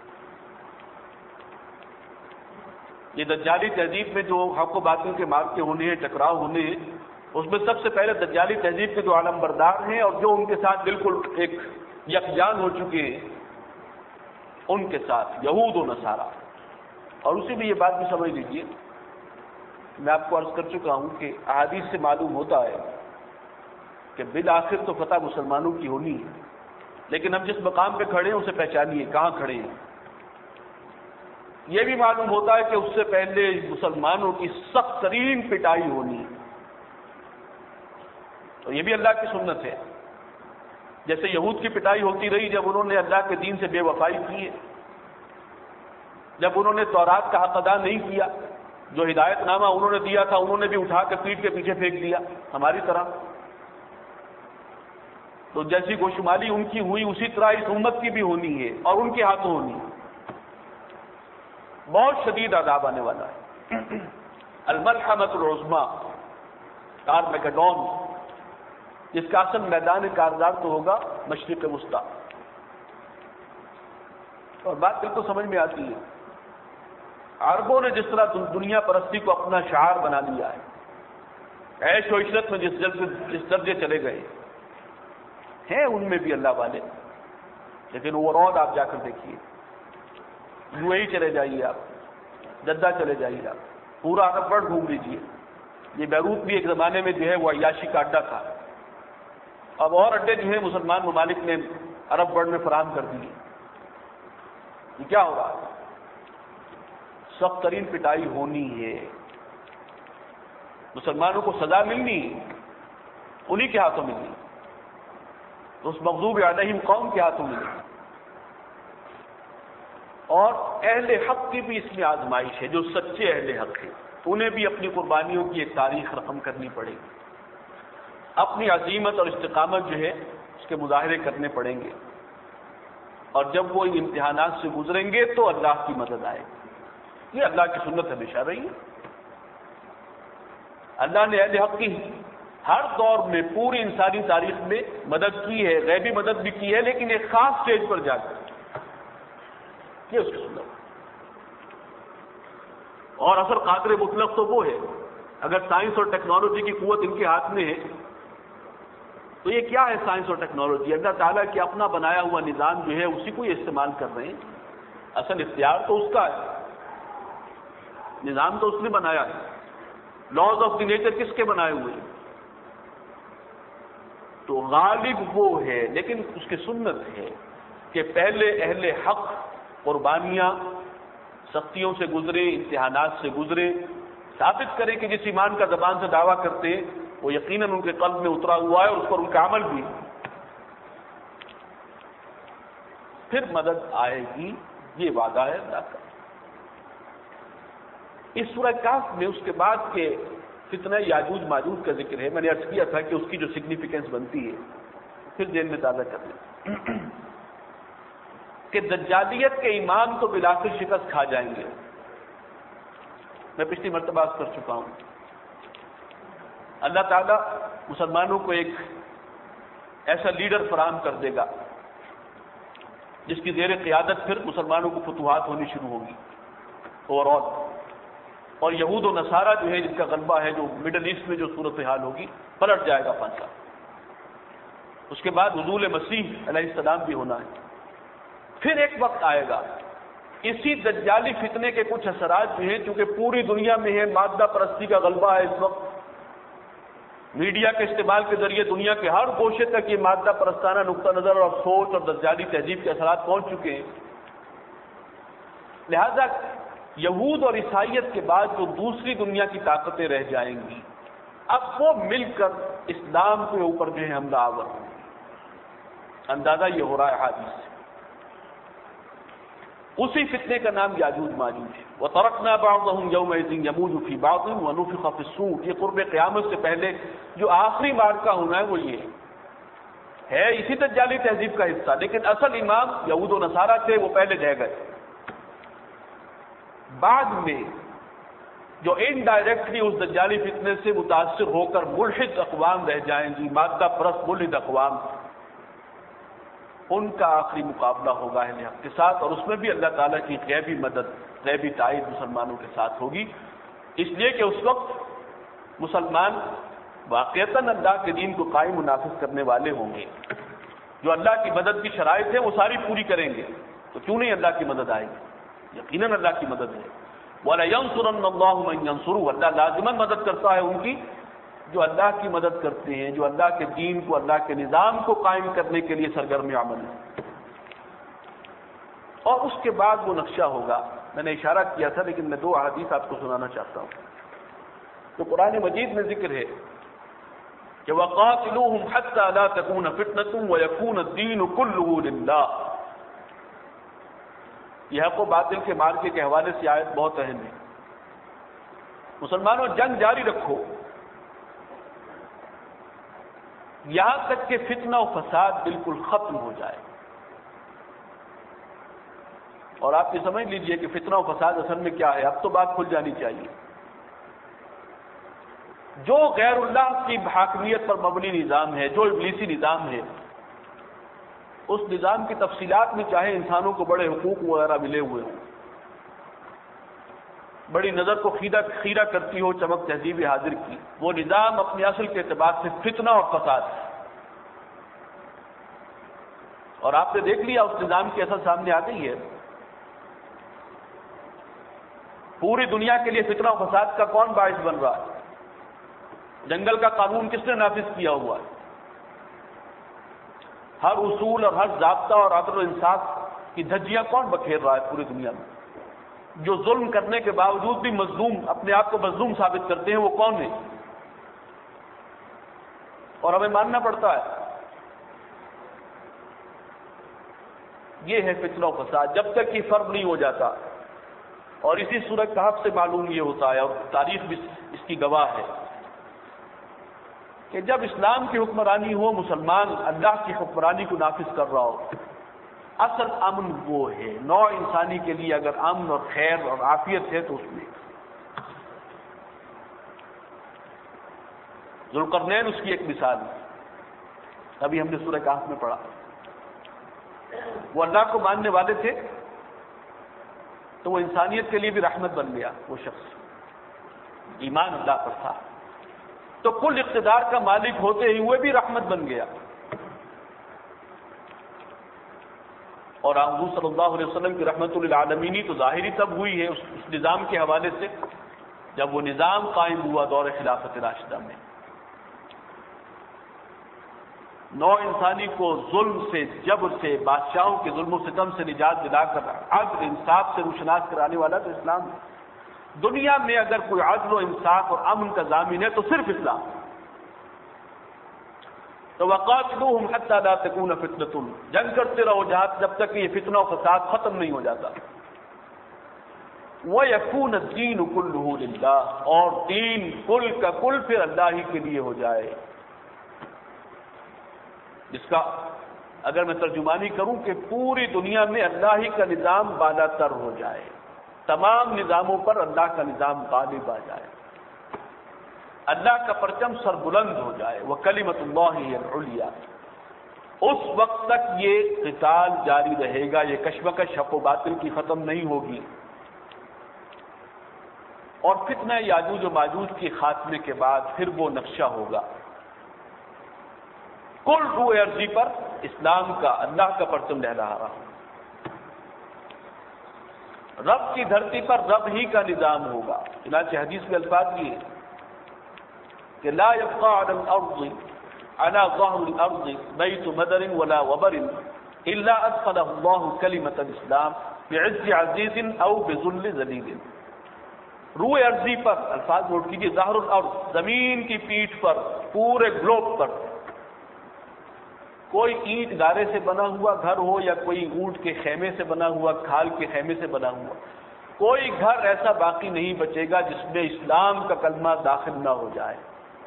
Speaker 2: یہ دجالی تہذیب میں جو حق و باطل کے مارکے ہونے ہیں، ٹکراؤ ہونے ہیں، اس میں سب سے پہلے دجالی تہذیب کے جو عالم بردار ہیں اور جو ان کے ساتھ بالکل ایک یکجان ہو چکے ہیں، ان کے ساتھ یہود و نصارہ۔ اور اسی میں یہ بات بھی سمجھ لیجیے، میں آپ کو عرض کر چکا ہوں کہ احادیث سے معلوم ہوتا ہے کہ بالآخر تو فتح مسلمانوں کی ہونی ہے، لیکن ہم جس مقام پہ کھڑے ہیں اسے پہچانیے کہاں کھڑے ہیں۔ یہ بھی معلوم ہوتا ہے کہ اس سے پہلے مسلمانوں کی سخت ترین پٹائی ہونی ہے، اور یہ بھی اللہ کی سنت ہے۔ جیسے یہود کی پٹائی ہوتی رہی جب انہوں نے اللہ کے دین سے بے وفائی کی ہے، جب انہوں نے تورات کا حق ادا نہیں کیا، جو ہدایت نامہ انہوں نے دیا تھا انہوں نے بھی اٹھا کے پیٹھ کے پیچھے پھینک دیا ہماری طرح، تو جیسی گوشمالی ان کی ہوئی اسی طرح اس امت کی بھی ہونی ہے اور ان کے ہاتھوں ہونی ہے۔ بہت شدید عذاب آنے والا ہے۔ الملحمۃ العظمیٰ، کارمیگڈون، جس کا اصل میدان کارزار تو ہوگا مشرق وسطیٰ۔ اور بات بالکل سمجھ میں آتی ہے، عربوں نے جس طرح دنیا پرستی کو اپنا شعار بنا لیا ہے، عیش و عشرت میں جس جس درجے چلے گئے ہیں ان میں بھی اللہ والے، لیکن اوور آل آپ جا کر دیکھیے، یو اے ای چلے جائیے، آپ جدہ چلے جائیے، آپ پورا عرب ورلڈ گھوم لیجیے۔ یہ بیروت بھی ایک زمانے میں جو ہے وہ عیاشی کا اڈا تھا، اب اور اڈے جو ہیں مسلمان ممالک نے عرب ورلڈ میں فراہم کر دیے۔ یہ کیا ہو رہا ہے؟ سخت ترین پٹائی ہونی ہے، مسلمانوں کو سزا ملنی انہی کے ہاتھوں ملنی، اس مغضوب علیہم قوم کے ہاتھوں ملنی۔ اور اہل حق کی بھی اس میں آزمائش ہے، جو سچے اہل حق ہیں انہیں بھی اپنی قربانیوں کی ایک تاریخ رقم کرنی پڑے گی، اپنی عزیمت اور استقامت جو ہے اس کے مظاہرے کرنے پڑیں گے، اور جب وہ ان امتحانات سے گزریں گے تو اللہ کی مدد آئے گی۔ یہ اللہ کی سنت ہمیشہ رہی ہے۔ اللہ نے اہل حق کی ہر دور میں پوری انسانی تاریخ میں مدد کی ہے، غیبی مدد بھی کی ہے، لیکن ایک خاص سٹیج پر جا کر، یہ اس کی سنت۔ اور اصل قادر مطلق تو وہ ہے، اگر سائنس اور ٹیکنالوجی کی قوت ان کے ہاتھ میں ہے تو یہ کیا ہے سائنس اور ٹیکنالوجی؟ اللہ تعالیٰ کے اپنا بنایا ہوا نظام جو ہے اسی کو یہ استعمال کر رہے ہیں، اصل اختیار تو اس کا ہے، نظام تو اس نے بنایا ہے، لاز آف دی نیچر کس کے بنائے ہوئے ہیں؟ تو غالب وہ ہے، لیکن اس کی سنت ہے کہ پہلے اہل حق قربانیاں سختیوں سے گزرے، امتحانات سے گزرے، ثابت کریں کہ جس ایمان کا زبان سے دعویٰ کرتے ہیں وہ یقیناً ان کے قلب میں اترا ہوا ہے اور اس پر ان کا عمل بھی، پھر مدد آئے گی، یہ وعدہ ہے اللہ کا۔ اس سورہ کہف میں اس کے بعد کے فتنہ یاجوج ماجوج کا ذکر ہے۔ میں نے عرض کیا تھا کہ اس کی جو سگنیفیکینس بنتی ہے پھر ذہن میں تازہ کر لیں کہ دجالیت کے امام تو بلاخر شکست کھا جائیں گے۔ میں پچھلی مرتبہ عرض کر چکا ہوں، اللہ تعالیٰ مسلمانوں کو ایک ایسا لیڈر فراہم کر دے گا جس کی زیر قیادت پھر مسلمانوں کو فتوحات ہونی شروع ہوگی اوور آل، اور یہود و نصارہ جو ہے جس کا غلبہ ہے، جو مڈل ایسٹ میں جو صورتحال ہوگی، پلٹ جائے گا پانچا۔ اس کے بعد حضور مسیح علیہ السلام بھی ہونا ہے۔ پھر ایک وقت آئے گا، اسی دجالی فتنے کے کچھ اثرات جو ہیں، چونکہ پوری دنیا میں ہے، مادہ پرستی کا غلبہ ہے اس وقت، میڈیا کے استعمال کے ذریعے دنیا کے ہر گوشے تک یہ مادہ پرستانہ نقطہ نظر اور سوچ اور دجالی تہذیب کے اثرات پہنچ چکے ہیں. لہذا یہود اور عیسائیت کے بعد جو دوسری دنیا کی طاقتیں رہ جائیں گی اب وہ مل کر اسلام کے اوپر جو ہے حملہ آور ہوں. اندازہ یہ ہو رہا ہے حدیث سے. اسی فتنے کا نام یاجوج ماجوج ہے. وَتَرَكْنَا بَعْضَهُمْ يَوْمَئِذٍ يَمُوجُ فِي بَعْضٍ وَنُفِخَ فِي الصُّورِ. یہ قرب قیامت سے پہلے جو آخری معرکہ ہونا ہے وہ یہ ہے اسی دجالی تہذیب کا حصہ. لیکن اصل امام یہود و نصارہ تھے، وہ پہلے رہ گئے. بعد میں جو انڈائریکٹلی اس دجالی فتنے سے متاثر ہو کر ملحد اقوام رہ جائیں گی، مادہ پرست ملحد اقوام، ان کا آخری مقابلہ ہوگا اہل حق کے ساتھ، اور اس میں بھی اللہ تعالیٰ کی غیبی مدد، غیبی تائید مسلمانوں کے ساتھ ہوگی. اس لیے کہ اس وقت مسلمان واقعتاً اللہ کے دین کو قائم و نافذ کرنے والے ہوں گے. جو اللہ کی مدد کی شرائط ہے وہ ساری پوری کریں گے، تو کیوں نہیں اللہ کی مدد آئے گی؟ یقیناً اللہ کی مدد ہے. وَلَيَنْصُرَنَّ اللَّهُ مَن يَنْصُرُهُ. اللہ لازماً مدد کرتا ہے ان کی جو اللہ کی مدد کرتے ہیں، جو اللہ کے دین کو، اللہ کے نظام کو قائم کرنے کے لیے سرگرم عمل ہے. اور اس کے بعد وہ نقشہ ہوگا. میں نے اشارہ کیا تھا لیکن میں دو احادیث آپ کو سنانا چاہتا ہوں. تو قرآن مجید میں ذکر ہے کہ وَقَاتِلُوهُمْ حَتَّى لَا تَكُونَ فِتْنَةٌ وَيَكُونَ الدِّينُ كُلُّهُ لِلَّهِ. یہ حق و باطل کے معرکے کے حوالے سے آیت بہت اہم ہے. مسلمانوں جنگ جاری رکھو یہاں تک کہ فتنہ و فساد بالکل ختم ہو جائے. اور آپ یہ سمجھ لیجئے کہ فتنہ و فساد اصل میں کیا ہے. اب تو بات کھل جانی چاہیے. جو غیر اللہ کی حاکمیت پر مبنی نظام ہے، جو ابلیسی نظام ہے، اس نظام کی تفصیلات میں چاہے انسانوں کو بڑے حقوق وغیرہ ملے ہوئے ہوں، بڑی نظر کو خیرہ خیرہ کرتی ہو چمک تہذیب حاضر کی، وہ نظام اپنے اصل کے اعتبار سے فتنہ اور فساد ہے. اور آپ نے دیکھ لیا اس نظام کی اصل سامنے آ گئی ہے. پوری دنیا کے لیے فتنہ و فساد کا کون باعث بن رہا ہے؟ جنگل کا قانون کس نے نافذ کیا ہوا ہے؟ ہر اصول اور ہر ضابطہ اور عدل و انصاف کی دھجیاں کون بکھیر رہا ہے پوری دنیا میں؟ جو ظلم کرنے کے باوجود بھی مظلوم اپنے آپ کو مظلوم ثابت کرتے ہیں وہ کون ہیں؟ اور ہمیں ماننا پڑتا ہے. یہ ہے فتنہ و فساد. جب تک یہ فرق نہیں ہو جاتا، اور اسی سورہ کہف سے معلوم یہ ہوتا ہے، اور تاریخ بھی اس کی گواہ ہے، کہ جب اسلام کی حکمرانی ہو، مسلمان اللہ کی حکمرانی کو نافذ کر رہا ہو، اصل امن وہ ہے. نوع انسانی کے لیے اگر امن اور خیر اور عافیت ہے تو اس میں ذوالقرنین اس کی ایک مثال ہے. ابھی ہم نے سورہ کہف میں پڑھا. وہ اللہ کو ماننے والے تھے تو وہ انسانیت کے لیے بھی رحمت بن گیا. وہ شخص ایمان اللہ پر تھا تو کل اقتدار کا مالک ہوتے ہی ہوئے بھی رحمت بن گیا. اور حضور صلی اللہ علیہ وسلم کی رحمت للعالمین تو ظاہری تب ہوئی ہے اس نظام کے حوالے سے جب وہ نظام قائم ہوا دور خلافت راشدہ میں. نو انسانی کو ظلم سے، جبر سے، بادشاہوں کے ظلم و ستم سے نجات دلا کر عدل انصاف سے روشناس کرانے والا تو اسلام ہے. دنیا میں اگر کوئی عدل و انصاف اور امن کا ضامن ہے تو صرف اسلام. تو وقاتلوہم حتی لا تکون فتنۃ. جنگ کرتے رہو جہاں جب تک یہ فتنہ و فساد ختم نہیں ہو جاتا. وَيَكُونَ الدِّينُ كُلُّهُ لِلَّهِ. اور دین کل کا کل پھر اللہ ہی کے لیے ہو جائے. جس کا اگر میں ترجمانی کروں کہ پوری دنیا میں اللہ ہی کا نظام بالا تر ہو جائے، تمام نظاموں پر اللہ کا نظام غالب آ جائے، اللہ کا پرچم سر بلند ہو جائے. وَكَلِمَةُ اللَّهِ الْعُلْيَا. اس وقت تک یہ قتال جاری رہے گا، یہ کشمکش حق و باطل کی ختم نہیں ہوگی. اور فتنہ یاجوج و ماجوج کے خاتمے کے بعد پھر وہ نقشہ ہوگا کل روح ارضی پر اسلام کا، اللہ کا پرچم لہرا رہا ہوں. رب کی دھرتی پر رب ہی کا نظام ہوگا. چنانچہ حدیث میں الفاظ یہ کہ لا يبقى على الارض على ظهر الارض بيت مدر ولا وبر الا ادخله الله كلمة الاسلام بعز عزيز او بذل ذلیل. روئے ارضی پر، الفاظ نوٹ کیجیے، ظہر الارض، زمین کی پیٹھ پر، پورے گلوب پر کوئی اینٹ گارے سے بنا ہوا گھر ہو یا کوئی اونٹ کے خیمے سے بنا ہوا، کھال کے خیمے سے بنا ہوا، کوئی گھر ایسا باقی نہیں بچے گا جس میں اسلام کا کلمہ داخل نہ ہو جائے.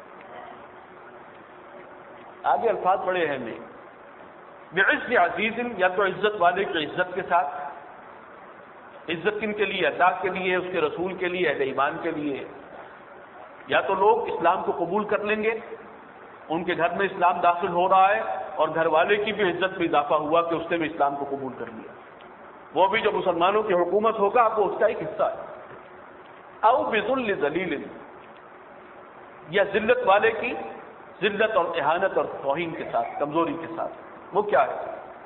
Speaker 2: آگے الفاظ بڑے اہم ہیں. بعز عزیز، یا تو عزت والے کی عزت کے ساتھ. عزت کن کے لیے؟ اللہ کے لیے، اس کے رسول کے لیے، اہل ایمان کے لیے. یا تو لوگ اسلام کو قبول کر لیں گے، ان کے گھر میں اسلام داخل ہو رہا ہے اور گھر والے کی بھی عزت میں اضافہ ہوا کہ اس نے بھی اسلام کو قبول کر لیا، وہ بھی جو مسلمانوں کی حکومت ہوگا اب وہ اس کا ایک حصہ ہے. او بذل ذلیل، یا ذلت والے کی ذلت اور اہانت اور توہین کے ساتھ، کمزوری کے ساتھ. وہ کیا ہے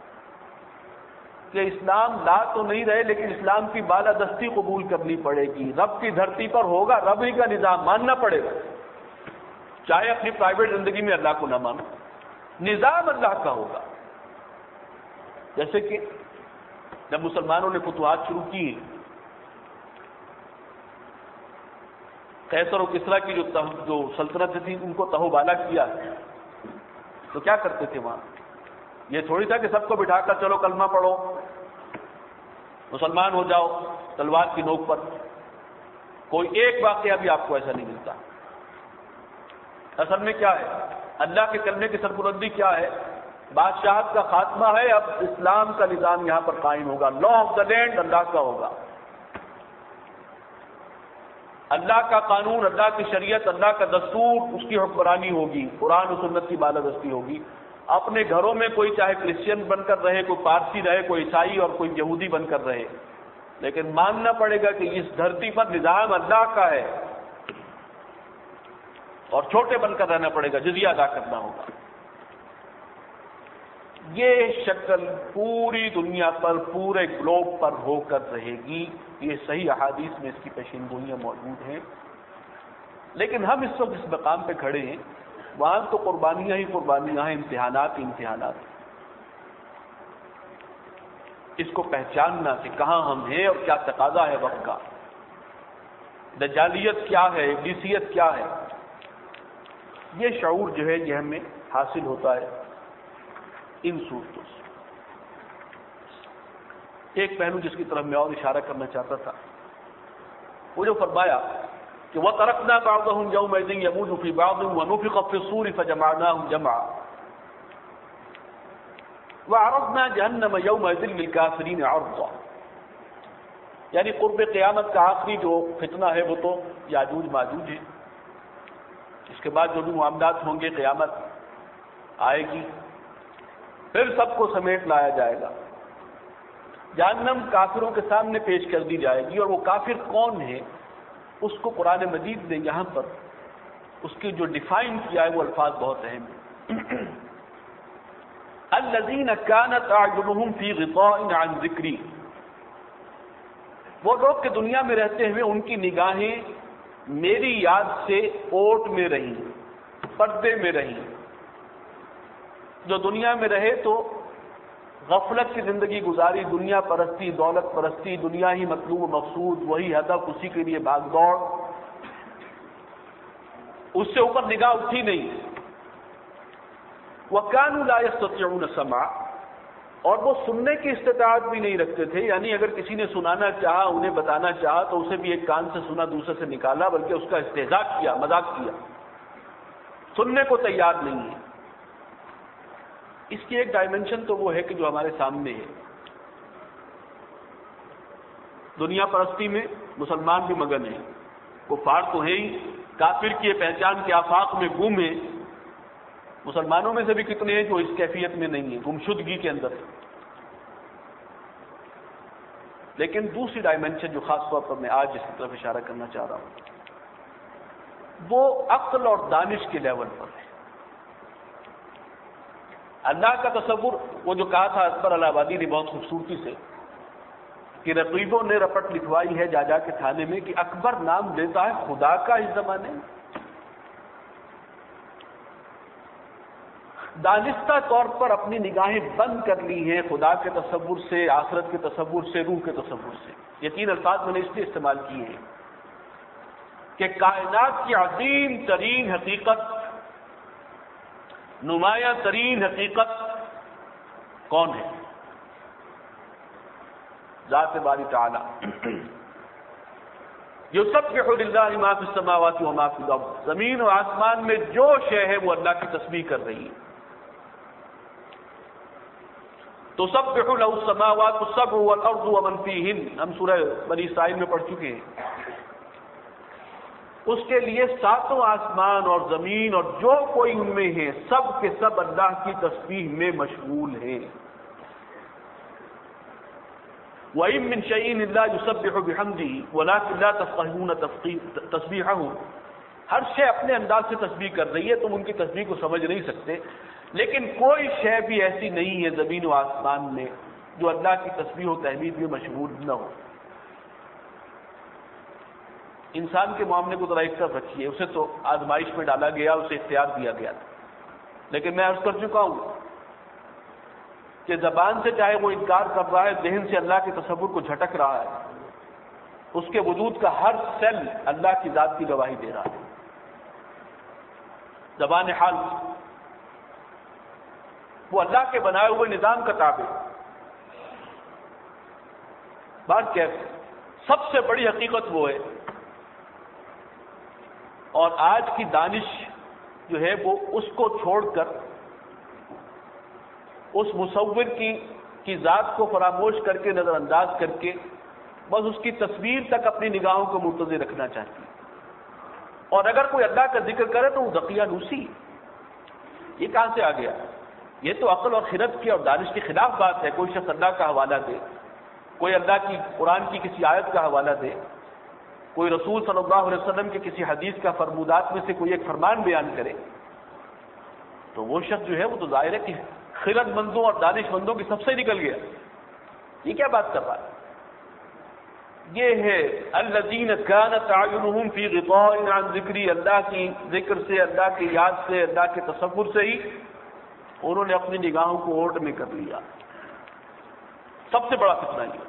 Speaker 2: کہ اسلام لا تو نہیں رہے لیکن اسلام کی بالادستی قبول کرنی پڑے گی. رب کی دھرتی پر ہوگا، رب ہی کا نظام ماننا پڑے گا، چاہے اپنی پرائیویٹ زندگی میں اللہ کو نہ مانو، نظام اللہ کا ہوگا. جیسے کہ جب مسلمانوں نے فتوحات شروع کی، قیصر و کسریٰ کی جو جو سلطنت تھی ان کو تہو بالا کیا، تو کیا کرتے تھے وہاں؟ یہ تھوڑی تھا کہ سب کو بٹھا کر چلو کلمہ پڑھو، مسلمان ہو جاؤ تلوار کی نوک پر. کوئی ایک واقعہ بھی آپ کو ایسا نہیں ملتا. اصل میں کیا ہے؟ اللہ کے کلمے کی سربلندی کیا ہے؟ بادشاہت کا خاتمہ ہے. اب اسلام کا نظام یہاں پر قائم ہوگا، لا آف دا لینڈ اللہ کا ہوگا، اللہ کا قانون، اللہ کی شریعت، اللہ کا دستور، اس کی حکمرانی ہوگی، قرآن و سنت کی بالادستی ہوگی. اپنے گھروں میں کوئی چاہے کرسچین بن کر رہے، کوئی پارسی رہے، کوئی عیسائی اور کوئی یہودی بن کر رہے، لیکن ماننا پڑے گا کہ اس دھرتی پر نظام اللہ کا ہے اور چھوٹے بن کر رہنا پڑے گا، جزیہ ادا کرنا ہوگا. یہ شکل پوری دنیا پر، پورے گلوب پر ہو کر رہے گی. یہ صحیح احادیث میں اس کی پیشین گوئیاں موجود ہیں. لیکن ہم اس وقت اس مقام پہ کھڑے ہیں، وہاں تو قربانیاں ہی قربانیاں ہیں، امتحانات ہی امتحانات. اس کو پہچاننا کہ کہاں ہم ہیں اور کیا تقاضا ہے وقت کا، دجالیت کیا ہے، ابلیسیت کیا ہے، یہ شعور جو ہے یہ ہمیں حاصل ہوتا ہے ان صورتوں سے. ایک پہلو جس کی طرف میں اور اشارہ کرنا چاہتا تھا، وہ جو فرمایا کہ وَتَرَكْنَا بَعْضَهُمْ يَوْمَئِذٍ يَمُوجُ فِي بَعْضٍ وَنُفِخَ فِي الصُّورِ فَجَمَعْنَاهُمْ جَمْعًا وَعَرَضْنَا جَهَنَّمَ يَوْمَئِذٍ لِلْكَافِرِينَ عَرْضًا. یعنی قرب قیامت کا آخری جو فتنہ ہے وہ تو یاجوج ماجوج ہے. اس کے بعد جو بھی معاملات ہوں گے، قیامت آئے گی، پھر سب کو سمیٹ لایا جائے گا. جہنم کافروں کے سامنے پیش کر دی جائے گی، اور وہ کافر کون ہے اس کو قرآن مجید نے یہاں پر اس کی جو ڈیفائن کیا ہے وہ الفاظ بہت اہم ہیں. الذین کانت اعینہم فی غطاء عن ذکری، وہ لوگ کہ دنیا میں رہتے ہوئے ان کی نگاہیں میری یاد سے اوٹ میں رہیں، پردے میں رہیں. جو دنیا میں رہے تو غفلت کی زندگی گزاری، دنیا پرستی، دولت پرستی، دنیا ہی مطلوب و مقصود، وہی ہدف، اسی کے لیے بھاگ دوڑ، اس سے اوپر نگاہ اٹھی نہیں. وَكَانُوا لَا يَسْتَطِيعُونَ السَّمْعَ، اور وہ سننے کی استطاعت بھی نہیں رکھتے تھے. یعنی اگر کسی نے سنانا چاہا، انہیں بتانا چاہا تو اسے بھی ایک کان سے سنا، دوسرے سے نکالا، بلکہ اس کا استہزاء کیا، مذاق کیا. سننے کو تیار نہیں ہے. اس کی ایک ڈائمنشن تو وہ ہے کہ جو ہمارے سامنے ہے. دنیا پرستی میں مسلمان بھی مگن ہیں، کفار تو ہیں ہی، کافر کی پہچان کے آفاق میں گم ہیں. مسلمانوں میں سے بھی کتنے ہیں جو اس کیفیت میں نہیں ہیں، گمشدگی کے اندر ہے. لیکن دوسری ڈائمنشن جو خاص طور پر میں آج اس کی طرف اشارہ کرنا چاہ رہا ہوں، وہ عقل اور دانش کے لیول پر ہے. اللہ کا تصور، وہ جو کہا تھا اکبر الہ آبادی نے بہت خوبصورتی سے کہ رقیبوں نے رپٹ لکھوائی ہے جا جا کے تھانے میں کہ اکبر نام لیتا ہے خدا کا اس زمانے میں. دانستہ طور پر اپنی نگاہیں بند کر لی ہیں خدا کے تصور سے، آخرت کے تصور سے، روح کے تصور سے. یہ تین الفاظ میں نے اس لیے استعمال کیے ہیں کہ کائنات کی عظیم ترین حقیقت، نمایاں ترین حقیقت کون ہے؟ ذات باری تعالی. یسبح للہ ما فی السماوات و ما فی الارض. زمین و آسمان میں جو شے ہے وہ اللہ کی تسبیح کر رہی ہے. تسبح له السماوات السبع والارض ومن فیہن، ہم سورہ بنی اسرائیل میں پڑھ چکے ہیں. اس کے لیے ساتوں آسمان اور زمین اور جو کوئی ان میں ہے سب کے سب اللہ کی تسبیح میں مشغول ہیں. وَإِن مِّن شَيْءٍ إِلَّا يُسَبِّحُ بِحَمْدِهِ وَلَٰكِن لَّا تَفْقَهُونَ تَسْبِيحَهُ. ہر شے اپنے انداز سے تسبیح کر رہی ہے، تم ان کی تسبیح کو سمجھ نہیں سکتے، لیکن کوئی شے بھی ایسی نہیں ہے زمین و آسمان میں جو اللہ کی تسبیح و تحمید میں مشغول نہ ہو. انسان کے معاملے کو ذرا ایک طرف رکھیے، اسے تو آزمائش میں ڈالا گیا، اسے اختیار دیا گیا تھا، لیکن میں عرض کر چکا ہوں کہ زبان سے چاہے وہ انکار کر رہا ہے، ذہن سے اللہ کے تصور کو جھٹک رہا ہے، اس کے وجود کا ہر سیل اللہ کی ذات کی گواہی دے رہا ہے. زبان حال وہ اللہ کے بنائے ہوئے نظام کا تابع. بات کیا ہے؟ سب سے بڑی حقیقت وہ ہے، اور آج کی دانش جو ہے وہ اس کو چھوڑ کر اس مصور کی کی ذات کو فراموش کر کے، نظر انداز کر کے، بس اس کی تصویر تک اپنی نگاہوں کو مرتضی رکھنا چاہتی ہے. اور اگر کوئی اللہ کا ذکر کرے تو وہ دقیانوسی. یہ کہاں سے آ گیا؟ یہ تو عقل اور خرد کی اور دانش کے خلاف بات ہے. کوئی شخص اللہ کا حوالہ دے، کوئی اللہ کی قرآن کی کسی آیت کا حوالہ دے، کوئی رسول صلی اللہ علیہ وسلم کے کسی حدیث کا فرمودات میں سے کوئی ایک فرمان بیان کرے، تو وہ شخص جو ہے وہ تو ظاہر ہے کہ خرد مندوں اور دانش مندوں کی سب سے نکل گیا. یہ کیا بات کر رہا ہے؟ یہ ہے الذین کانت اعینہم فی غطاء عن ذکری. اللہ کی ذکر سے، اللہ کی یاد سے، اللہ کے تصور سے ہی انہوں نے اپنی نگاہوں کو اوٹ میں کر لیا. سب سے بڑا فتنہ یہ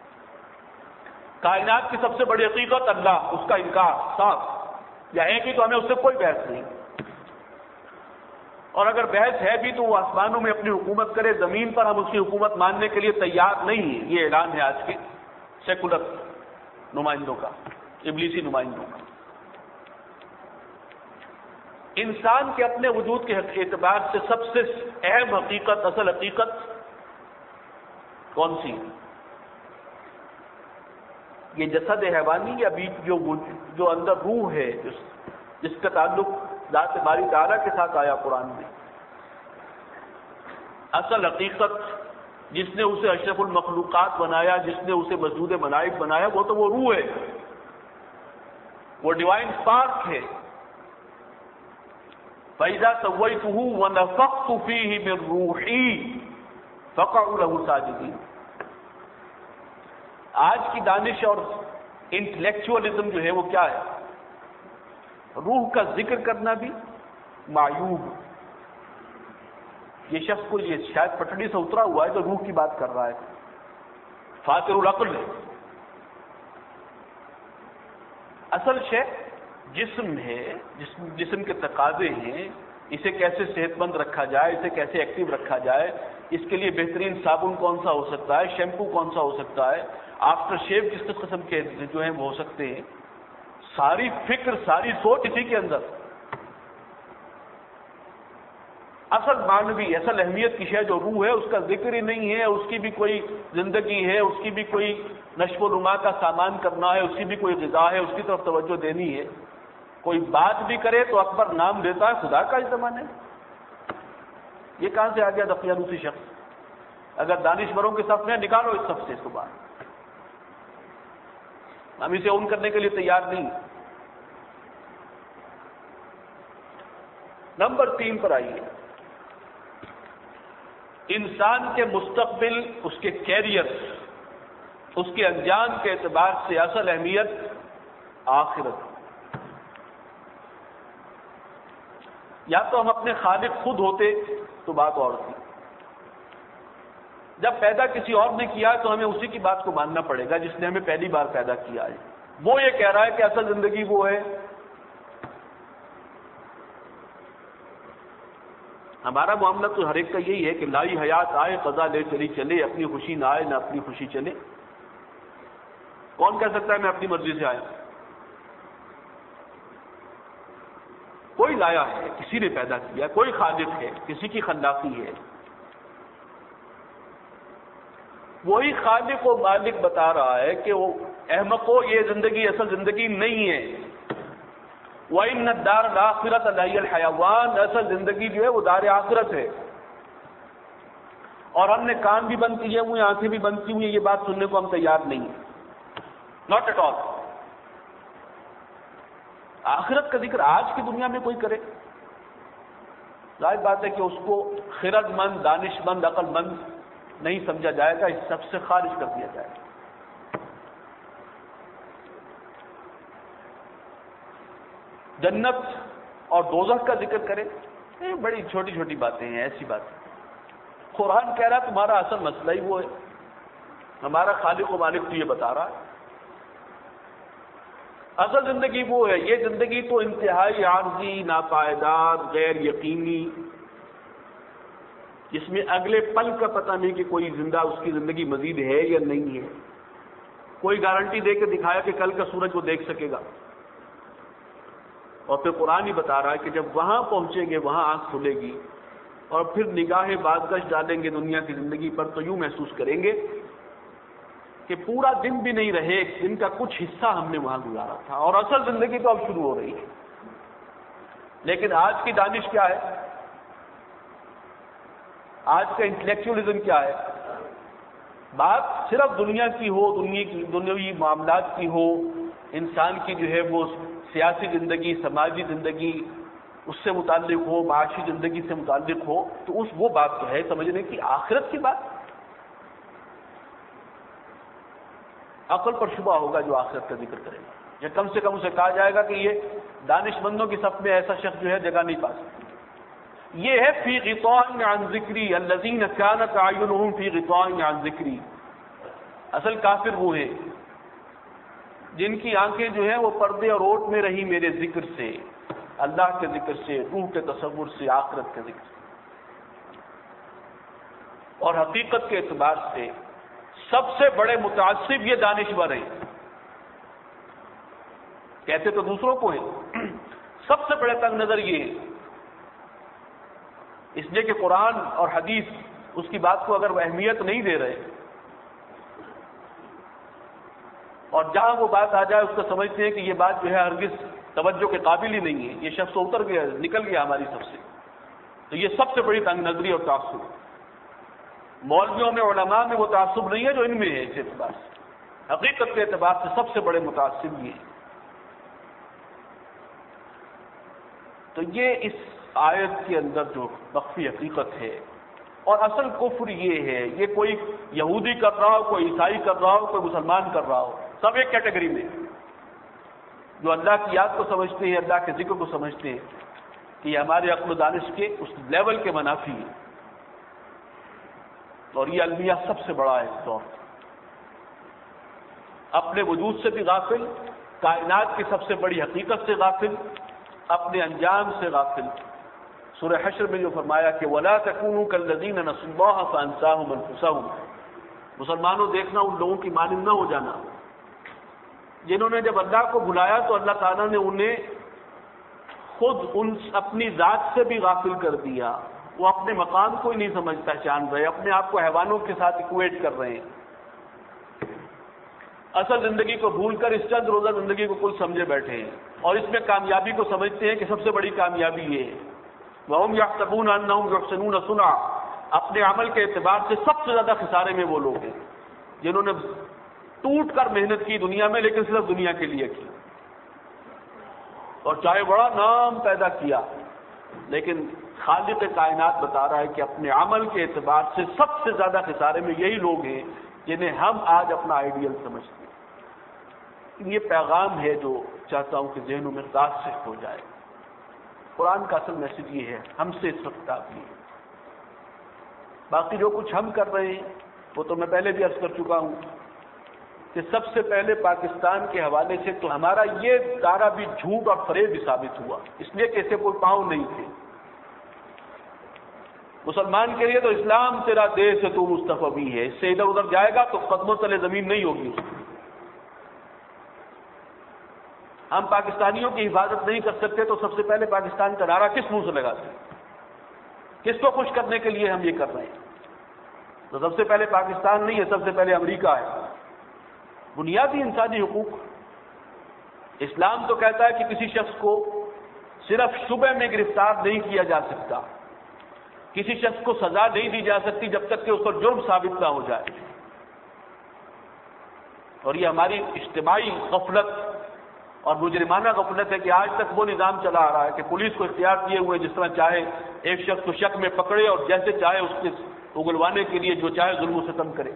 Speaker 2: کائنات کی سب سے بڑی حقیقت اللہ، اس کا انکار صاف. یا ہے کہ تو ہمیں اس سے کوئی بحث نہیں، اور اگر بحث ہے بھی تو وہ آسمانوں میں اپنی حکومت کرے، زمین پر ہم اس کی حکومت ماننے کے لیے تیار نہیں ہیں. یہ اعلان ہے آج کے سیکولر نمائندوں کا، ابلیسی نمائندوں کا. انسان کے اپنے وجود کے اعتبار سے سب سے اہم حقیقت، اصل حقیقت کون سی؟ یہ جسد حیوانی یا بیچ جو جو اندر روح ہے، جس, جس کا تعلق ذات باری تعالیٰ کے ساتھ آیا قرآن میں. اصل حقیقت جس نے اسے اشرف المخلوقات بنایا، جس نے اسے مسجود ملائک بنایا، وہ تو وہ روح ہے، وہ ڈیوائن اسپارک ہے. فَإِذَا سَوَّيْتُهُ وَنَفَخْتُ فِيهِ مِن رُوحِي فَقَعُوا لَهُ سَاجِدِينَ. آج کی دانش اور انٹلیکچوئلزم جو ہے وہ کیا ہے؟ روح کا ذکر کرنا بھی معیوب. یہ شخص کو یہ شاید پٹڑی سے اترا ہوا ہے جو روح کی بات کر رہا ہے، فاتر العقل ہے. اصل شے جسم ہے، جسم جسم کے تقاضے ہیں، اسے کیسے صحت مند رکھا جائے، اسے کیسے ایکٹیو رکھا جائے، اس کے لیے بہترین صابن کون سا ہو سکتا ہے، شیمپو کون سا ہو سکتا ہے، آفٹر شیو کس کس قسم کے جو ہیں وہ ہو سکتے ہیں. ساری فکر، ساری سوچ اسی کے اندر. اصل معنوی، اصل اہمیت کی شے جو روح ہے اس کا ذکر ہی نہیں ہے. اس کی بھی کوئی زندگی ہے، اس کی بھی کوئی نشو و نما کا سامان کرنا ہے، اس کی بھی کوئی غذا ہے، اس کی طرف توجہ دینی ہے. کوئی بات بھی کرے تو اکبر نام دیتا ہے خدا کا. اس زمانے یہ کہاں سے آ گیا دقیانوسی شخص؟ اگر دانشوروں کے صف میں نکالو اس صف سے اس کو باہر. ہم اسے اون کرنے کے لیے تیار نہیں. نمبر تین پر آئیے. انسان کے مستقبل، اس کے کیریئر، اس کے انجام کے اعتبار سے اصل اہمیت آخرت. یا تو ہم اپنے خالق خود ہوتے تو بات اور تھی. جب پیدا کسی اور نے کیا تو ہمیں اسی کی بات کو ماننا پڑے گا جس نے ہمیں پہلی بار پیدا کیا ہے. وہ یہ کہہ رہا ہے کہ اصل زندگی وہ ہے. ہمارا معاملہ تو ہر ایک کا یہی ہے کہ لائی حیات آئے قضا لے چلی چلے، اپنی خوشی نہ آئے نہ اپنی خوشی چلے. کون کہہ سکتا ہے میں اپنی مرضی سے آیا؟ کوئی لایا ہے، کسی نے پیدا کیا، کوئی خالق ہے، کسی کی خلاقی ہے. وہی خالق و مالک بتا رہا ہے کہ وہ احمقو یہ زندگی اصل زندگی نہیں ہے. وَإِنَّ الدَّارَ الْآخِرَةَ لَهِيَ الْحَيَوَانُ، اصل زندگی جو ہے وہ دار آخرت ہے. اور ہم نے کان بھی بند کیے ہوئے، آنکھیں بھی بند کی ہوئی ہیں، یہ بات سننے کو ہم تیار نہیں ہیں. Not at all. آخرت کا ذکر آج کی دنیا میں کوئی کرے، ظاہر بات ہے کہ اس کو خرد مند، دانش مند، عقل مند نہیں سمجھا جائے گا، اس سب سے خارج کر دیا جائے گا. جنت اور دوزخ کا ذکر کرے، یہ بڑی چھوٹی چھوٹی باتیں ہیں، ایسی باتیں. قرآن کہہ رہا تمہارا اصل مسئلہ ہی وہ ہے. ہمارا خالق و مالک تو یہ بتا رہا ہے اصل زندگی وہ ہے. یہ زندگی تو انتہائی عارضی، ناپائیدار، غیر یقینی، جس میں اگلے پل کا پتہ نہیں کہ کوئی زندہ اس کی زندگی مزید ہے یا نہیں ہے. کوئی گارنٹی دے کے دکھایا کہ کل کا سورج وہ دیکھ سکے گا. اور پھر قرآن ہی بتا رہا ہے کہ جب وہاں پہنچیں گے وہاں آنکھ کھلے گی اور پھر نگاہیں بازگشت ڈالیں گے دنیا کی زندگی پر تو یوں محسوس کریں گے کہ پورا دن بھی نہیں رہے، ایک دن کا کچھ حصہ ہم نے وہاں گزارا تھا، اور اصل زندگی تو اب شروع ہو رہی ہے. لیکن آج کی دانش کیا ہے؟ آج کا انٹلیکچوئلزم کیا ہے؟ بات صرف دنیا کی ہو، دنیا کی دنیاوی معاملات کی ہو، انسان کی جو ہے وہ سیاسی زندگی، سماجی زندگی اس سے متعلق ہو، معاشی زندگی سے متعلق ہو، تو اس وہ بات تو ہے سمجھنے کی. آخرت کی بات عقل پر شبہ ہوگا جو آخرت کا ذکر کرے گا، یا کم سے کم اسے کہا جائے گا کہ یہ دانش مندوں کی صف میں ایسا شخص جو ہے جگہ نہیں پا سکتا. یہ ہے فی غطاء عن ذکری الذین کانت اعینہم فی غطاء عن ذکری. اصل کافر وہ ہیں جن کی آنکھیں جو ہیں وہ پردے اور اوٹ میں رہی میرے ذکر سے، اللہ کے ذکر سے، روح کے تصور سے، آخرت کے ذکر سے. اور حقیقت کے اعتبار سے سب سے بڑے متعصب یہ دانشور ہیں. کہتے تو دوسروں کو ہیں، سب سے بڑے تنگ نظر یہ ہیں. اس لیے کہ قرآن اور حدیث اس کی بات کو اگر وہ اہمیت نہیں دے رہے اور جہاں وہ بات آ جائے اس کو سمجھتے ہیں کہ یہ بات جو ہے ہرگز توجہ کے قابل ہی نہیں ہے، یہ شخص اتر گیا، نکل گیا ہماری سب سے، تو یہ سب سے بڑی تنگ نظری اور تعصب. مولویوں میں، علماء میں وہ تعصب نہیں ہے جو ان میں ہے. اس اعتبار سے حقیقت کے اعتبار سے سب سے بڑے متعصب یہ ہیں. تو یہ اس آیت کے اندر جو مخفی حقیقت ہے. اور اصل کفر یہ ہے، یہ کوئی یہودی کر رہا ہو، کوئی عیسائی کر رہا ہو، کوئی مسلمان کر رہا ہو، سب ایک کیٹیگری میں، جو اللہ کی یاد کو سمجھتے ہیں، اللہ کے ذکر کو سمجھتے ہیں کہ یہ ہمارے عقل و دانش کے اس لیول کے منافی ہے. اور یہ المیہ سب سے بڑا ہے اس دور، اپنے وجود سے بھی غافل، کائنات کی سب سے بڑی حقیقت سے غافل، اپنے انجام سے غافل. سورہ حشر میں جو فرمایا کہ وَلَا تَكُونُوا كَالَّذِينَ نَسُوا اللَّهَ فَأَنسَاهُمْ أَنفُسَهُمْ. مسلمانوں دیکھنا ان لوگوں کی مانند نہ ہو جانا جنہوں نے جب اللہ کو بلایا تو اللہ تعالیٰ نے انہیں خود ان اپنی ذات سے بھی غافل کر دیا. وہ اپنے مقام کو ہی نہیں سمجھ پہچان رہے، اپنے آپ کو حیوانوں کے ساتھ اکویٹ کر رہے ہیں. اصل زندگی کو بھول کر اس چند روزہ زندگی کو کل سمجھے بیٹھے ہیں، اور اس میں کامیابی کو سمجھتے ہیں کہ سب سے بڑی کامیابی یہ ہے. وَهُمْ يَحْسَبُونَ أَنَّهُمْ يُحْسِنُونَ صُنْعًا. اپنے عمل کے اعتبار سے سب سے زیادہ خسارے میں وہ لوگ ہیں جنہوں نے ٹوٹ کر محنت کی دنیا میں، لیکن صرف دنیا کے لیے کی، اور چاہے بڑا نام پیدا کیا، لیکن خالق کائنات بتا رہا ہے کہ اپنے عمل کے اعتبار سے سب سے زیادہ خسارے میں یہی لوگ ہیں جنہیں ہم آج اپنا آئیڈیل سمجھتے ہیں. یہ پیغام ہے جو چاہتا ہوں کہ ذہنوں میں راسخ ہو جائے. قرآن کا اصل میسج یہ ہے ہم سے اس وقت آپ یہ ہے۔ باقی جو کچھ ہم کر رہے ہیں وہ تو میں پہلے بھی عرض کر چکا ہوں کہ سب سے پہلے پاکستان کے حوالے سے تو ہمارا یہ دعویٰ بھی جھوٹ اور فریب بھی ثابت ہوا، اس لیے کہ اسے کوئی پاؤں نہیں تھے۔ مسلمان کے لیے تو اسلام تیرا دیش ہے، تو مصطفی ہے، اس سے ادھر ادھر جائے گا تو قدموں تلے زمین نہیں ہوگی اس کی۔ ہم پاکستانیوں کی حفاظت نہیں کر سکتے تو سب سے پہلے پاکستان کا نعرہ کس منہ سے لگاتے ہیں؟ کس کو خوش کرنے کے لیے ہم یہ کر رہے ہیں؟ تو سب سے پہلے پاکستان نہیں ہے، سب سے پہلے امریکہ ہے۔ بنیادی انسانی حقوق، اسلام تو کہتا ہے کہ کسی شخص کو صرف شبہ میں گرفتار نہیں کیا جا سکتا، کسی شخص کو سزا نہیں دی جا سکتی جب تک کہ اس پر جرم ثابت نہ ہو جائے۔ اور یہ ہماری اجتماعی غفلت اور مجرمانہ غفلت ہے کہ آج تک وہ نظام چلا آ رہا ہے کہ پولیس کو اختیار دیے ہوئے جس طرح چاہے ایک شخص کو شک میں پکڑے اور جیسے چاہے اس کے اگلوانے کے لیے جو چاہے ظلم و ستم کرے۔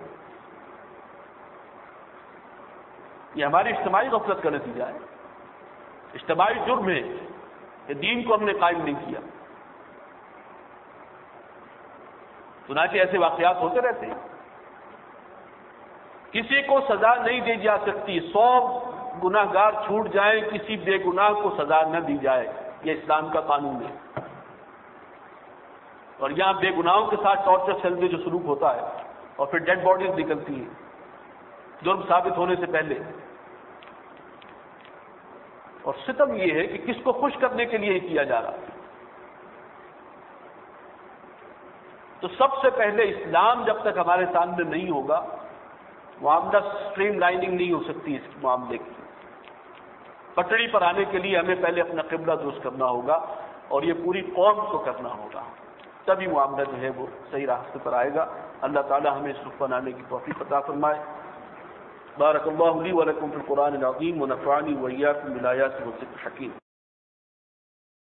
Speaker 2: یہ ہماری اجتماعی غفلت کا نتیجہ ہے، اجتماعی جرم ہے کہ دین کو ہم نے قائم نہیں کیا۔ چنانچہ ایسے واقعات ہوتے رہتے ہیں، کسی کو سزا نہیں دی جا سکتی، سو گناہ گار چھوٹ جائیں کسی بے گناہ کو سزا نہ دی جائے، یہ اسلام کا قانون ہے۔ اور یہاں بے گناہوں کے ساتھ ٹارچر سیل میں جو سلوک ہوتا ہے اور پھر ڈیڈ باڈیز نکلتی ہیں جرم ثابت ہونے سے پہلے، اور ستم یہ ہے کہ کس کو خوش کرنے کے لیے کیا جا رہا ہے۔ تو سب سے پہلے اسلام جب تک ہمارے سامنے نہیں ہوگا، معاملہ اسٹریم لائننگ نہیں ہو سکتی اس معاملے کی۔ پٹڑی پر آنے کے لیے ہمیں پہلے اپنا قبلہ درست کرنا ہوگا اور یہ پوری قوم کو کرنا ہوگا، تبھی معاملہ جو ہے وہ صحیح راستے پر آئے گا۔ اللہ تعالی ہمیں اس رخ پر آنے کی توفیق عطا فرمائے۔ بارک اللہ لی و لکم فی القرآن العظیم ونفعنی وإیاکم بالآیات والذکر الحکیم۔